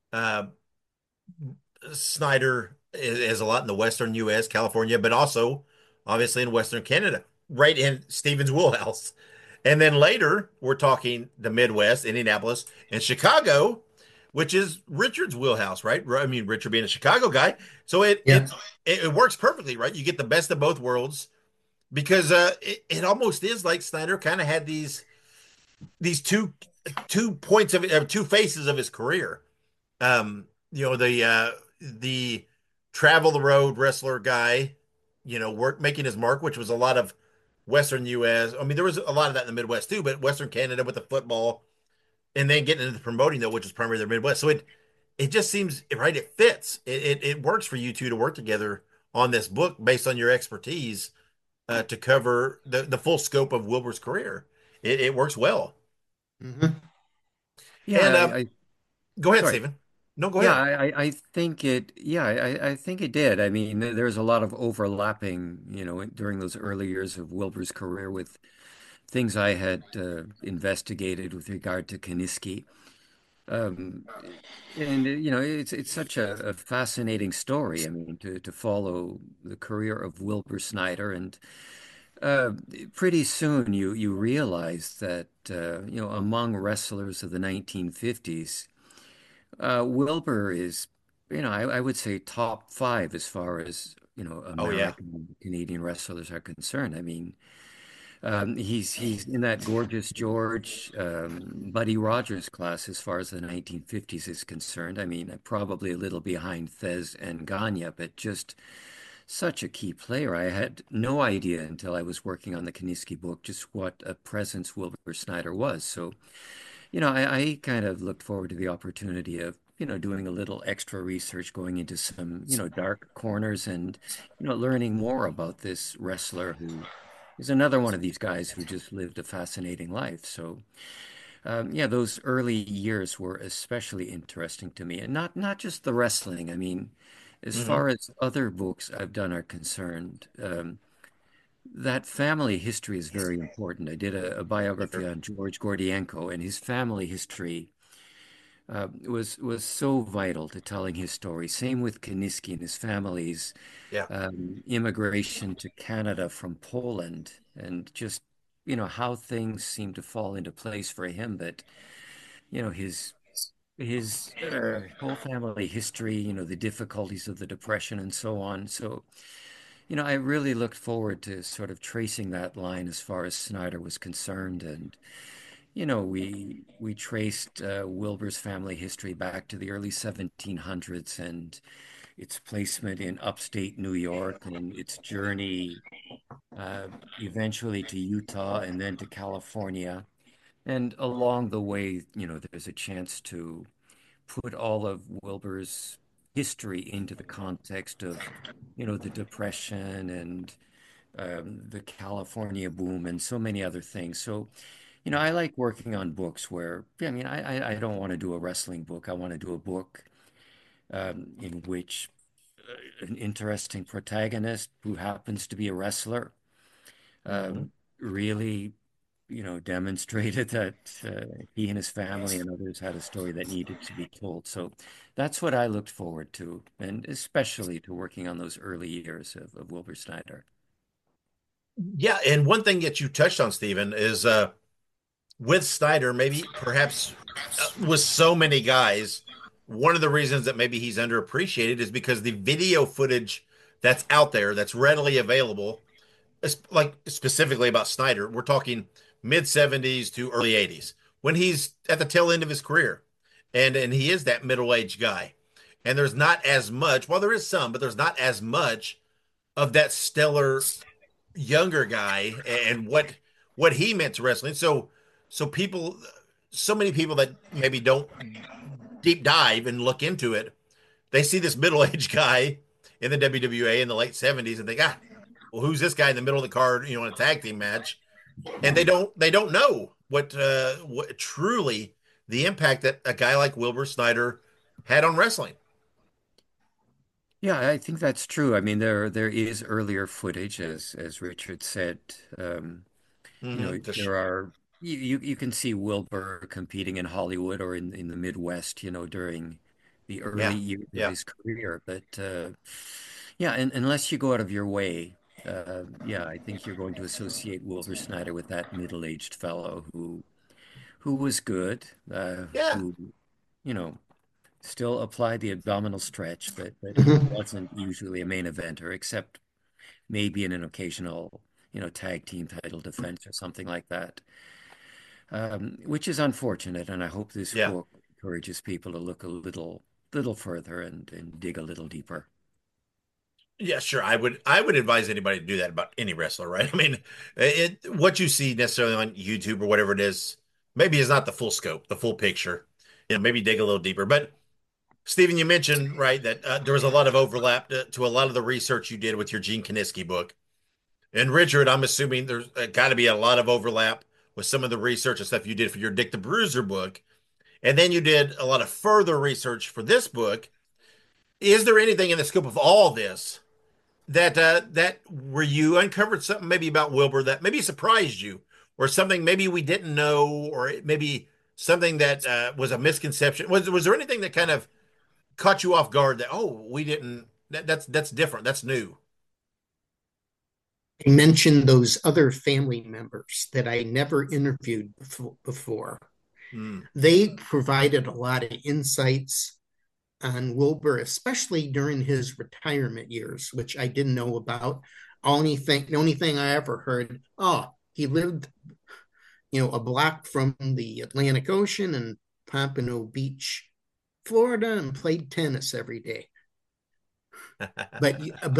Snyder is a lot in the Western U.S., California, but also obviously in Western Canada, right in Stevens' wheelhouse. And then later, we're talking the Midwest, Indianapolis, and Chicago, which is Richard's wheelhouse, right? I mean, Richard being a Chicago guy. So it works perfectly, right? You get the best of both worlds, because it almost is like Snyder kind of had these two points of two faces of his career. The travel the road wrestler guy, making his mark, which was a lot of Western U.S. I mean, there was a lot of that in the Midwest too, but Western Canada with the football, and then getting into the promoting though, which is primarily the Midwest. So it just seems right. It fits. It works for you two to work together on this book based on your expertise to cover the full scope of Wilbur's career. It works well. Mm-hmm. Yeah, and go ahead, sorry. Stephen. No, go ahead. Yeah, I think it. Yeah, I think it did. I mean, there's a lot of overlapping, during those early years of Wilbur's career with things I had investigated with regard to Kiniski. And it's such a fascinating story. I mean, to follow the career of Wilbur Snyder, and pretty soon you realize that among wrestlers of the 1950s. Wilbur is, I would say top five as far as, American Canadian wrestlers are concerned. I mean, he's in that Gorgeous George, Buddy Rogers class as far as the 1950s is concerned. I mean, probably a little behind Thesz and Gagne, but just such a key player. I had no idea until I was working on the Kiniski book just what a presence Wilbur Snyder was. So, I kind of looked forward to the opportunity of, doing a little extra research, going into some, dark corners and, learning more about this wrestler who is another one of these guys who just lived a fascinating life. So, those early years were especially interesting to me, and not just the wrestling. I mean, as far as other books I've done are concerned, that family history is very important. I did a biography on George Gordienko, and his family history was so vital to telling his story. Same with Kiniski and his family's immigration to Canada from Poland, and just how things seem to fall into place for him. That his whole family history, the difficulties of the Depression and so on. So. I really looked forward to sort of tracing that line as far as Snyder was concerned. And, we traced Wilbur's family history back to the early 1700s and, its placement in upstate New York and its journey eventually to Utah and then to California. And along the way, there's a chance to put all of Wilbur's history into the context of, the Depression and the California boom and so many other things. So, I like working on books where, I don't want to do a wrestling book. I want to do a book in which an interesting protagonist who happens to be a wrestler really, demonstrated that he and his family and others had a story that needed to be told. So that's what I looked forward to, and especially to working on those early years of Wilbur Snyder. Yeah, and one thing that you touched on, Stephen, is with Snyder, maybe perhaps with so many guys, one of the reasons that maybe he's underappreciated is because the video footage that's out there, that's readily available, like specifically about Snyder, we're talking mid 70s to early 80s when he's at the tail end of his career. And he is that middle-aged guy. And there's not as much, well, there is some, but there's not as much of that stellar younger guy and what he meant to wrestling. So people, so many people that maybe don't deep dive and look into it, they see this middle-aged guy in the WWA in the late 70s and think, well, who's this guy in the middle of the card, in a tag team match? And they don't know what truly the impact that a guy like Wilbur Snyder had on wrestling. Yeah, I think that's true. I mean, there is earlier footage, as Richard said. There are you can see Wilbur competing in Hollywood or in the Midwest, during the early years of his career. But and unless you go out of your way, I think you're going to associate Wilbur Snyder with that middle-aged fellow who was good, who, still applied the abdominal stretch, but wasn't usually a main eventer, except maybe in an occasional, tag team title defense or something like that, which is unfortunate. And I hope this book encourages people to look a little further and dig a little deeper. Yeah, sure. I would advise anybody to do that about any wrestler, right? I mean, what you see necessarily on YouTube or whatever it is, maybe is not the full scope, the full picture. Maybe dig a little deeper. But Stephen, you mentioned, right, that there was a lot of overlap to a lot of the research you did with your Gene Kiniski book. And Richard, I'm assuming there's got to be a lot of overlap with some of the research and stuff you did for your Dick the Bruiser book. And then you did a lot of further research for this book. Is there anything in the scope of all this that where you uncovered something maybe about Wilbur that maybe surprised you, or something maybe we didn't know, or maybe something that was a misconception? Was there anything that kind of caught you off guard that, we didn't, that's different, that's new? I mentioned those other family members that I never interviewed before. They provided a lot of insights on Wilbur, especially during his retirement years, which I didn't know about. The only thing I ever heard, he lived, a block from the Atlantic Ocean in Pompano Beach, Florida, and played tennis every day. But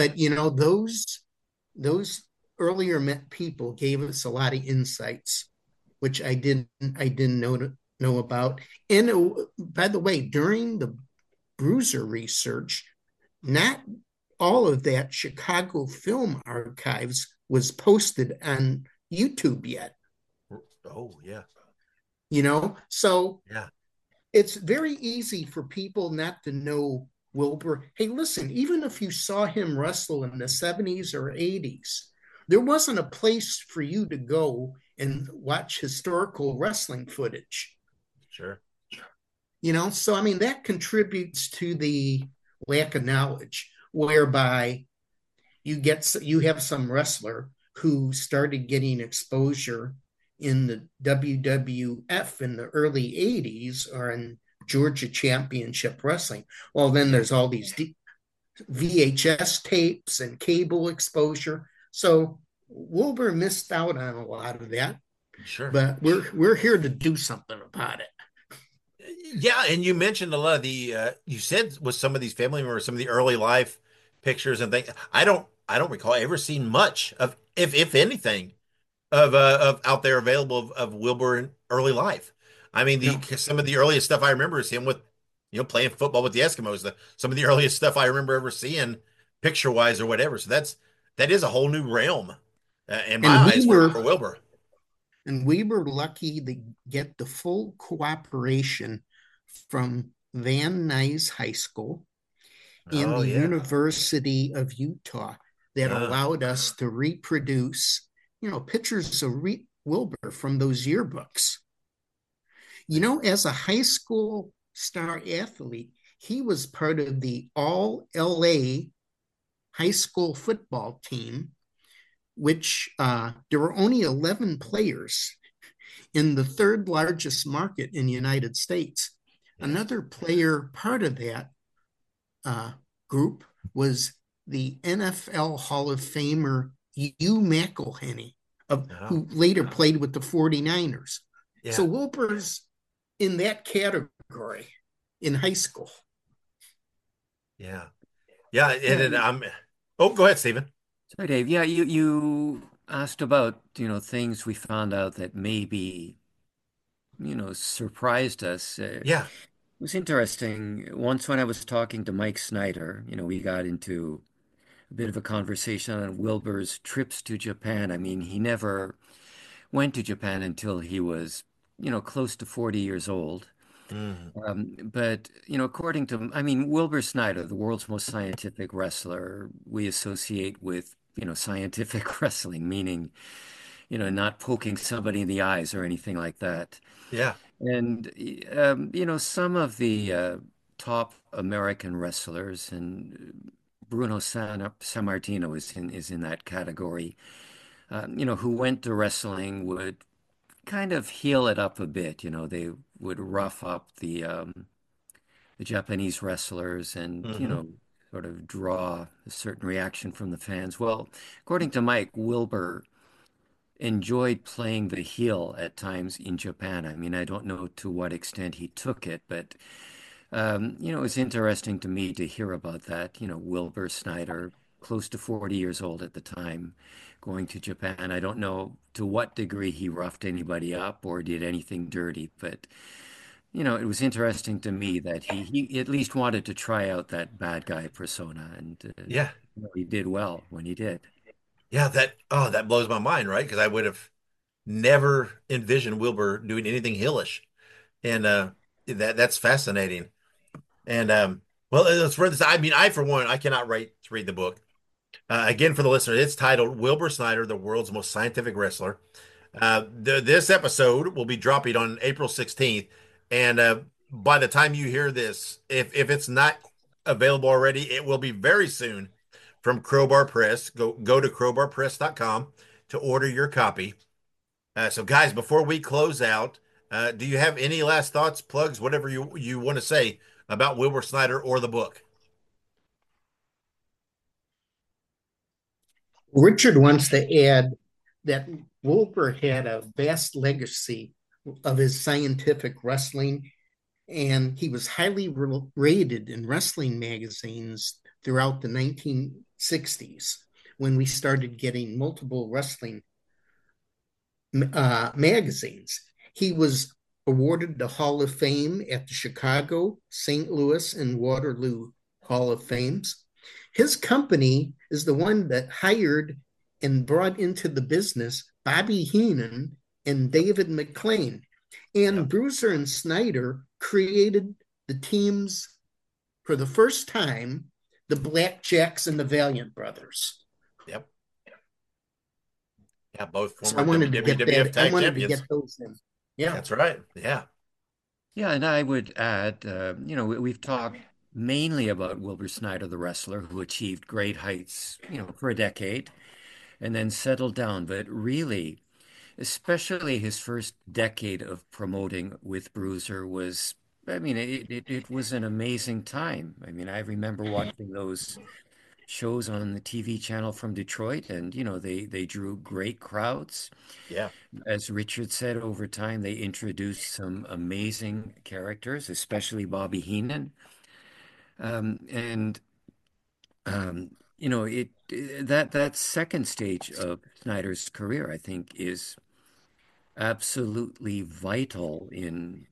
those earlier met people gave us a lot of insights, which I didn't know about. And by the way, during the Bruiser research, not all of that Chicago Film Archives was posted on YouTube yet. Oh, yeah. So it's very easy for people not to know Wilbur. Hey, listen, even if you saw him wrestle in the 70s or 80s, there wasn't a place for you to go and watch historical wrestling footage. Sure. So, I mean, that contributes to the lack of knowledge, whereby you have some wrestler who started getting exposure in the WWF in the early 80s or in Georgia Championship Wrestling. Well, then there's all these VHS tapes and cable exposure. So Wilbur missed out on a lot of that. Sure. But we're here to do something about it. Yeah, and you mentioned a lot of the you said with some of these family members, some of the early life pictures and things. I don't recall ever seeing much of, if anything, of out there available of Wilbur in early life. I mean, the No. some of the earliest stuff I remember is him with, playing football with the Eskimos. Some of the earliest stuff I remember ever seeing, picture wise or whatever. So that is a whole new realm in my And we eyes for were Wilbur. and we were lucky to get the full cooperation from Van Nuys High School and Oh the yeah. University of Utah that Uh, allowed us to reproduce, pictures of Wilbur from those yearbooks. As a high school star athlete, he was part of the All LA high school football team, which there were only 11 players in the third largest market in the United States. yeah. Another player part of that uh, group was the NFL Hall of Famer Hugh McElhenney, Oh, who later played with the 49ers. So yeah. Wilbur's in that category in high school. Yeah. Yeah. And, Yeah, oh, go ahead, Stephen. Sorry, Dave. Yeah, you asked about, things we found out that maybe, surprised us. Yeah. It was interesting. Once when I was talking to Mike Snyder, we got into a bit of a conversation on Wilbur's trips to Japan. I mean, he never went to Japan until he was, close to 40 years old. Mm. But, according to, I mean, Wilbur Snyder, the world's most scientific wrestler, we associate with, scientific wrestling, meaning, not poking somebody in the eyes or anything like that. Yeah. And, some of the top American wrestlers, and Bruno Sammartino is in that category, who went to wrestling would kind of heel it up a bit. They would rough up the Japanese wrestlers and, Hmm. sort of draw a certain reaction from the fans. Well, according to Mike, Wilbur enjoyed playing the heel at times in Japan. I mean, I don't know to what extent he took it, but it's interesting to me to hear about that. Wilbur Snyder, close to 40 years old at the time, going to Japan. I don't know to what degree he roughed anybody up or did anything dirty, but it was interesting to me that he at least wanted to try out that bad guy persona, and Yeah. he did well when he did. Yeah. That blows my mind, right? Because I would have never envisioned Wilbur doing anything hillish. And that's fascinating. And well, let's run this. I mean, I for one, I cannot wait to read the book. Again, for the listener, it's titled Wilbur Snyder, the world's most scientific wrestler. This episode will be dropping on April 16th. And by the time you hear this, if it's not available already, it will be very soon from Crowbar Press. Go to crowbarpress.com to order your copy. So, guys, before we close out, do you have any last thoughts, plugs, whatever you want to say about Wilbur Snyder or the book? Richard wants to add that Wilbur had a vast legacy of his scientific wrestling, and he was highly rated in wrestling magazines throughout the 1960s when we started getting multiple wrestling magazines. He was awarded the Hall of Fame at the Chicago, St. Louis, and Waterloo Hall of Fames. His company is the one that hired and brought into the business Bobby Heenan and David McLean. And yep. Bruiser and Snyder created the teams for the first time, the Blackjacks and the Valiant Brothers. Yep. Yeah, both former so I wanted WWF tag I wanted champions. To get those in. Yeah, that's right. Yeah. Yeah, and I would add, we've talked mainly about Wilbur Snyder, the wrestler, who achieved great heights, for a decade and then settled down. But really, especially his first decade of promoting with Bruiser was, I mean, it was an amazing time. I mean, I remember watching those shows on the TV channel from Detroit, and they drew great crowds. Yeah. As Richard said, over time they introduced some amazing characters, especially Bobby Heenan. And that second stage of Snyder's career, I think, is absolutely vital in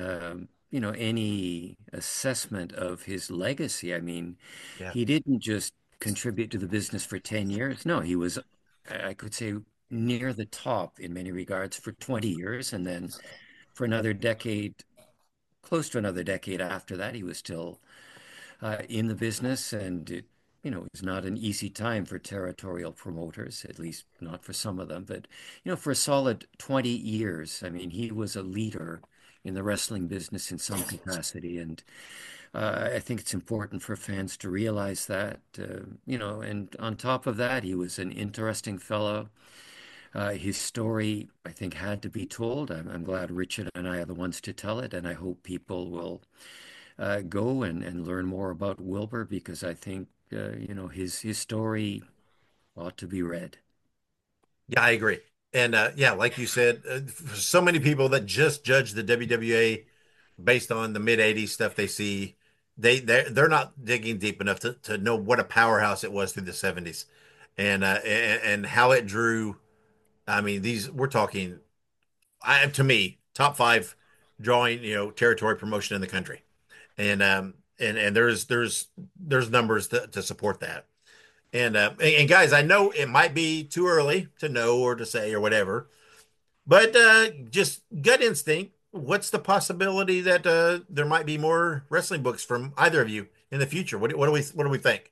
any assessment of his legacy. I mean, Yeah. he didn't just contribute to the business for 10 years. No, he was, I could say, near the top in many regards for 20 years, and then for another decade, close to another decade after that, he was still in the business, and it was not an easy time for territorial promoters, at least not for some of them. But, for a solid 20 years, I mean, he was a leader in the wrestling business in some capacity. And I think it's important for fans to realize that, and on top of that, he was an interesting fellow. His story, I think, had to be told. I'm glad Richard and I are the ones to tell it, and I hope people will go and learn more about Wilbur, because I think his story ought to be read. Yeah, I agree. And yeah, like you said, for so many people that just judge the WWA based on the mid '80s stuff they see, they're not digging deep enough to know what a powerhouse it was through the '70s, and how it drew. I mean, these we're talking, to me, top five drawing territory promotion in the country, and there's numbers to support that. And guys, I know it might be too early to know or to say or whatever, but just gut instinct, what's the possibility that there might be more wrestling books from either of you in the future? What do we think?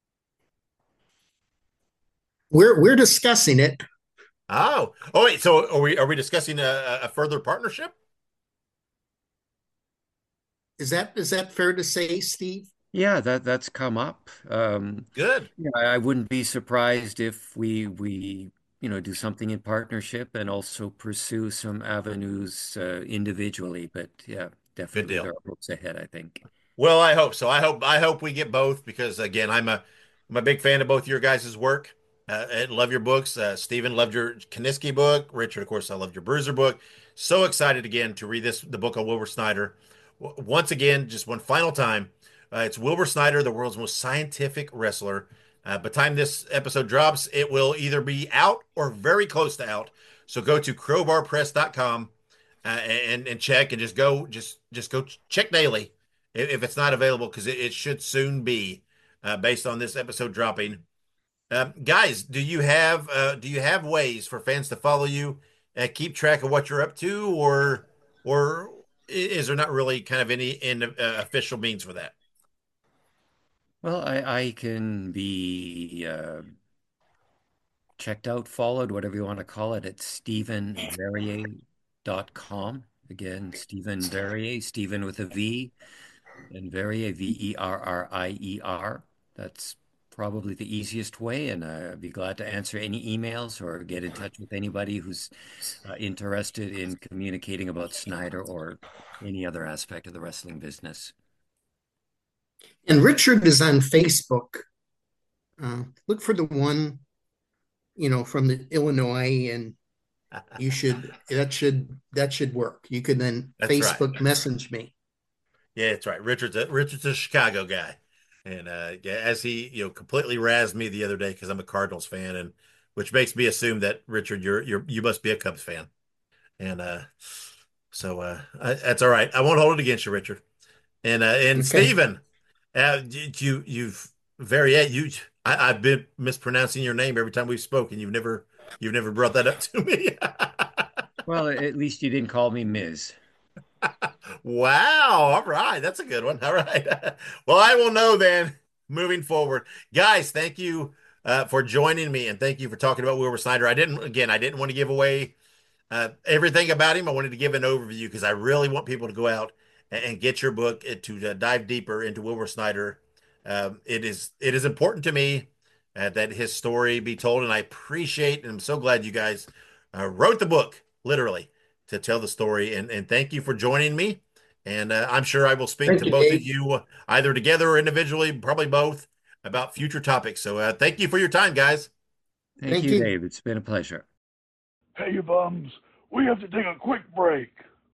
We're discussing it. Oh wait, so are we discussing a further partnership? Is that fair to say, Steve? Yeah, that's come up. Good. I wouldn't be surprised if we do something in partnership and also pursue some avenues individually. But yeah, Good definitely deal. there are books ahead, I think. Well, I hope so. I hope we get both because again, I'm a big fan of both your guys' work. I love your books. Stephen loved your Kaniski book. Richard, of course, I loved your Bruiser book. So excited again to read the book on Wilbur Snyder. Once again, just one final time. It's Wilbur Snyder, the world's most scientific wrestler. By the time this episode drops, it will either be out or very close to out. So go to crowbarpress.com and check and just go check daily if it's not available because it should soon be based on this episode dropping. Guys, do you have ways for fans to follow you, keep track of what you're up to, or is there not really kind of any official means for that? Well, I can be checked out, followed, whatever you want to call it, at stephenverrier.com. Again, Stephen Verrier, Stephen with a V, and Verrier, Verrier. That's probably the easiest way, and I'd be glad to answer any emails or get in touch with anybody who's interested in communicating about Snyder or any other aspect of the wrestling business. And Richard is on Facebook. Look for the one, from the Illinois, and that should work. You could then That's Facebook right. message me. Yeah, that's right. Richard's a Chicago guy, and yeah, as he completely razzed me the other day because I'm a Cardinals fan, and which makes me assume that Richard, you must be a Cubs fan, and so that's all right. I won't hold it against you, Richard. And Okay. Stephen, you've I've been mispronouncing your name every time we've spoken. You've never brought that up to me. Well, at least you didn't call me Ms. Wow. All right. That's a good one. All right. Well, I will know then moving forward. Guys, thank you for joining me and thank you for talking about Wilbur Snyder. I didn't want to give away everything about him. I wanted to give an overview because I really want people to go out and get your book to dive deeper into Wilbur Snyder. It is important to me that his story be told, and I appreciate and I'm so glad you guys wrote the book literally to tell the story. And thank you for joining me. And I'm sure I will speak Thank to you, both of Dave. you either together or individually, probably both, about future topics. So thank you for your time, guys. Thank you, Dave. It's been a pleasure. Hey, you bums. We have to take a quick break.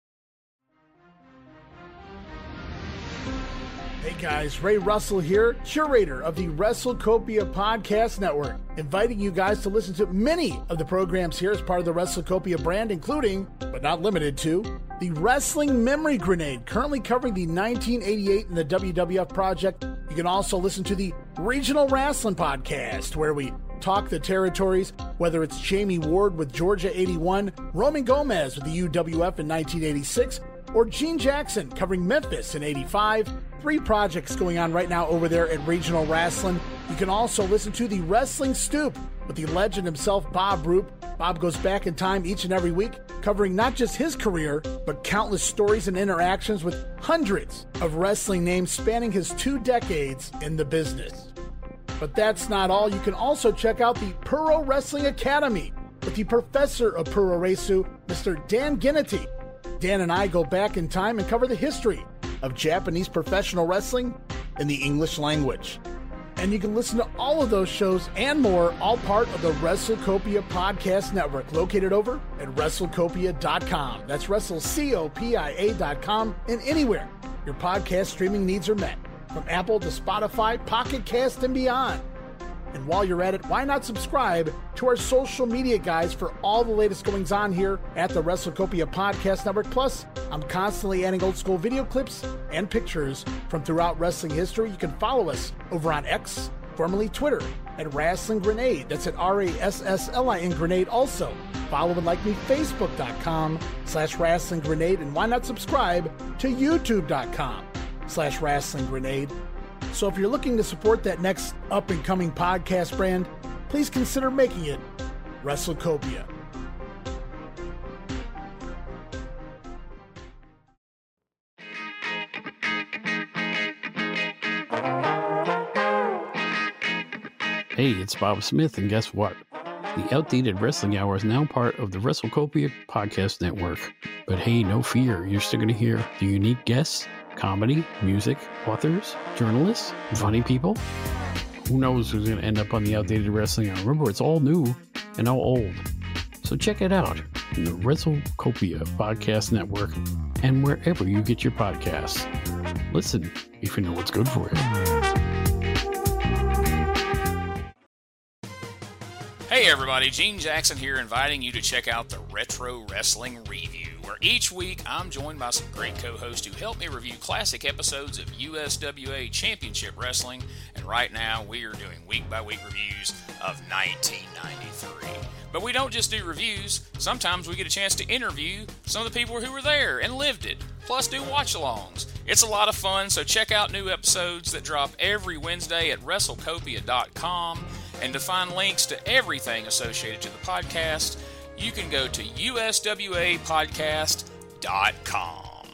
Hey guys, Ray Russell here, curator of the WrestleCopia Podcast Network, inviting you guys to listen to many of the programs here as part of the WrestleCopia brand, including, but not limited to, the Wrestling Memory Grenade, currently covering the 1988 and the WWF project. You can also listen to the Regional Wrestling Podcast, where we talk the territories, whether it's Jamie Ward with Georgia 81, Roman Gomez with the UWF in 1986, or Gene Jackson covering Memphis in 85. 3 projects going on right now over there at Regional Wrestling. You can also listen to the Wrestling Stoop with the legend himself, Bob Roop. Bob goes back in time each and every week, covering not just his career, but countless stories and interactions with hundreds of wrestling names spanning his 2 decades in the business. But that's not all. You can also check out the Puro Wrestling Academy with the professor of Puro Resu, Mr. Dan Ginnity. Dan and I go back in time and cover the history of Japanese professional wrestling in the English language. And you can listen to all of those shows and more, all part of the WrestleCopia Podcast Network, located over at WrestleCopia.com. That's WrestleCopia.com, and anywhere your podcast streaming needs are met, from Apple to Spotify, Pocket Cast, and beyond. And while you're at it, why not subscribe to our social media guys for all the latest goings on here at the WrestleCopia Podcast Network. Plus, I'm constantly adding old school video clips and pictures from throughout wrestling history. You can follow us over on X, formerly Twitter, at Wrestling Grenade. That's at RASSLIN Grenade. Also, follow and like me, Facebook.com/Wrestling Grenade. And why not subscribe to YouTube.com/Wrestling Grenade. So if you're looking to support that next up-and-coming podcast brand, please consider making it WrestleCopia. Hey, it's Bob Smith, and guess what? The Outdated Wrestling Hour is now part of the WrestleCopia Podcast Network. But hey, no fear, you're still going to hear the unique guests, comedy, music, authors, journalists, funny people. Who knows who's going to end up on the Outdated Wrestling Hour? Remember, it's all new and all old. So check it out in the WrestleCopia Podcast Network and wherever you get your podcasts. Listen if you know what's good for you. Hey everybody, Gene Jackson here, inviting you to check out the Retro Wrestling Review, where each week I'm joined by some great co-hosts who help me review classic episodes of USWA Championship Wrestling, and right now we are doing week-by-week reviews of 1993. But we don't just do reviews, sometimes we get a chance to interview some of the people who were there and lived it, plus do watch-alongs. It's a lot of fun, so check out new episodes that drop every Wednesday at WrestleCopia.com. And to find links to everything associated to the podcast, you can go to USWApodcast.com.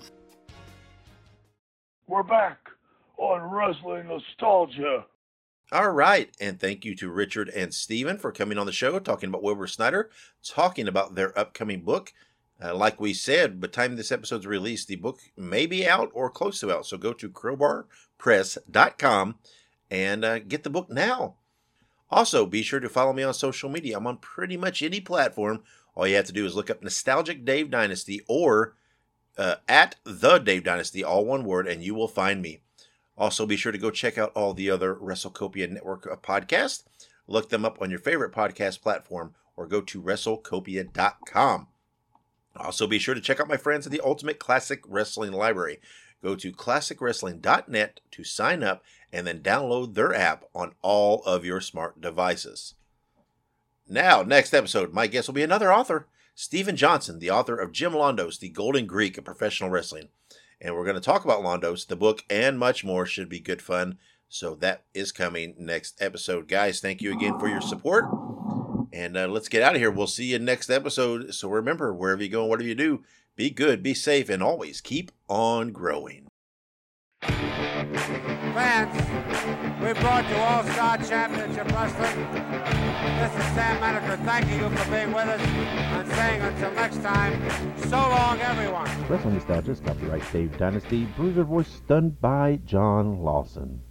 We're back on Wrestling Nostalgia. All right, and thank you to Richard and Steven for coming on the show, talking about Wilbur Snyder, talking about their upcoming book. Like we said, by the time this episode's released, the book may be out or close to out, so go to crowbarpress.com and get the book now. Also, be sure to follow me on social media. I'm on pretty much any platform. All you have to do is look up Nostalgic Dave Dynasty or at The Dave Dynasty, all one word, and you will find me. Also, be sure to go check out all the other WrestleCopia Network podcasts. Look them up on your favorite podcast platform or go to WrestleCopia.com. Also, be sure to check out my friends at the Ultimate Classic Wrestling Library. Go to ClassicWrestling.net to sign up and then download their app on all of your smart devices. Now, next episode, my guest will be another author, Steven Johnson, the author of Jim Londos, The Golden Greek of Professional Wrestling. And we're going to talk about Londos, the book, and much more. Should be good fun. So that is coming next episode. Guys, thank you again for your support. And let's get out of here. We'll see you next episode. So remember, wherever you go and whatever you do, be good, be safe, and always keep on growing. Fans, we brought you All-Star Championship Wrestling. This is Sam Maneker thanking you for being with us and saying until next time, so long everyone. Wrestling Nostalgia is copyright Dave Dynasty. Bruiser voice done by John Lawson.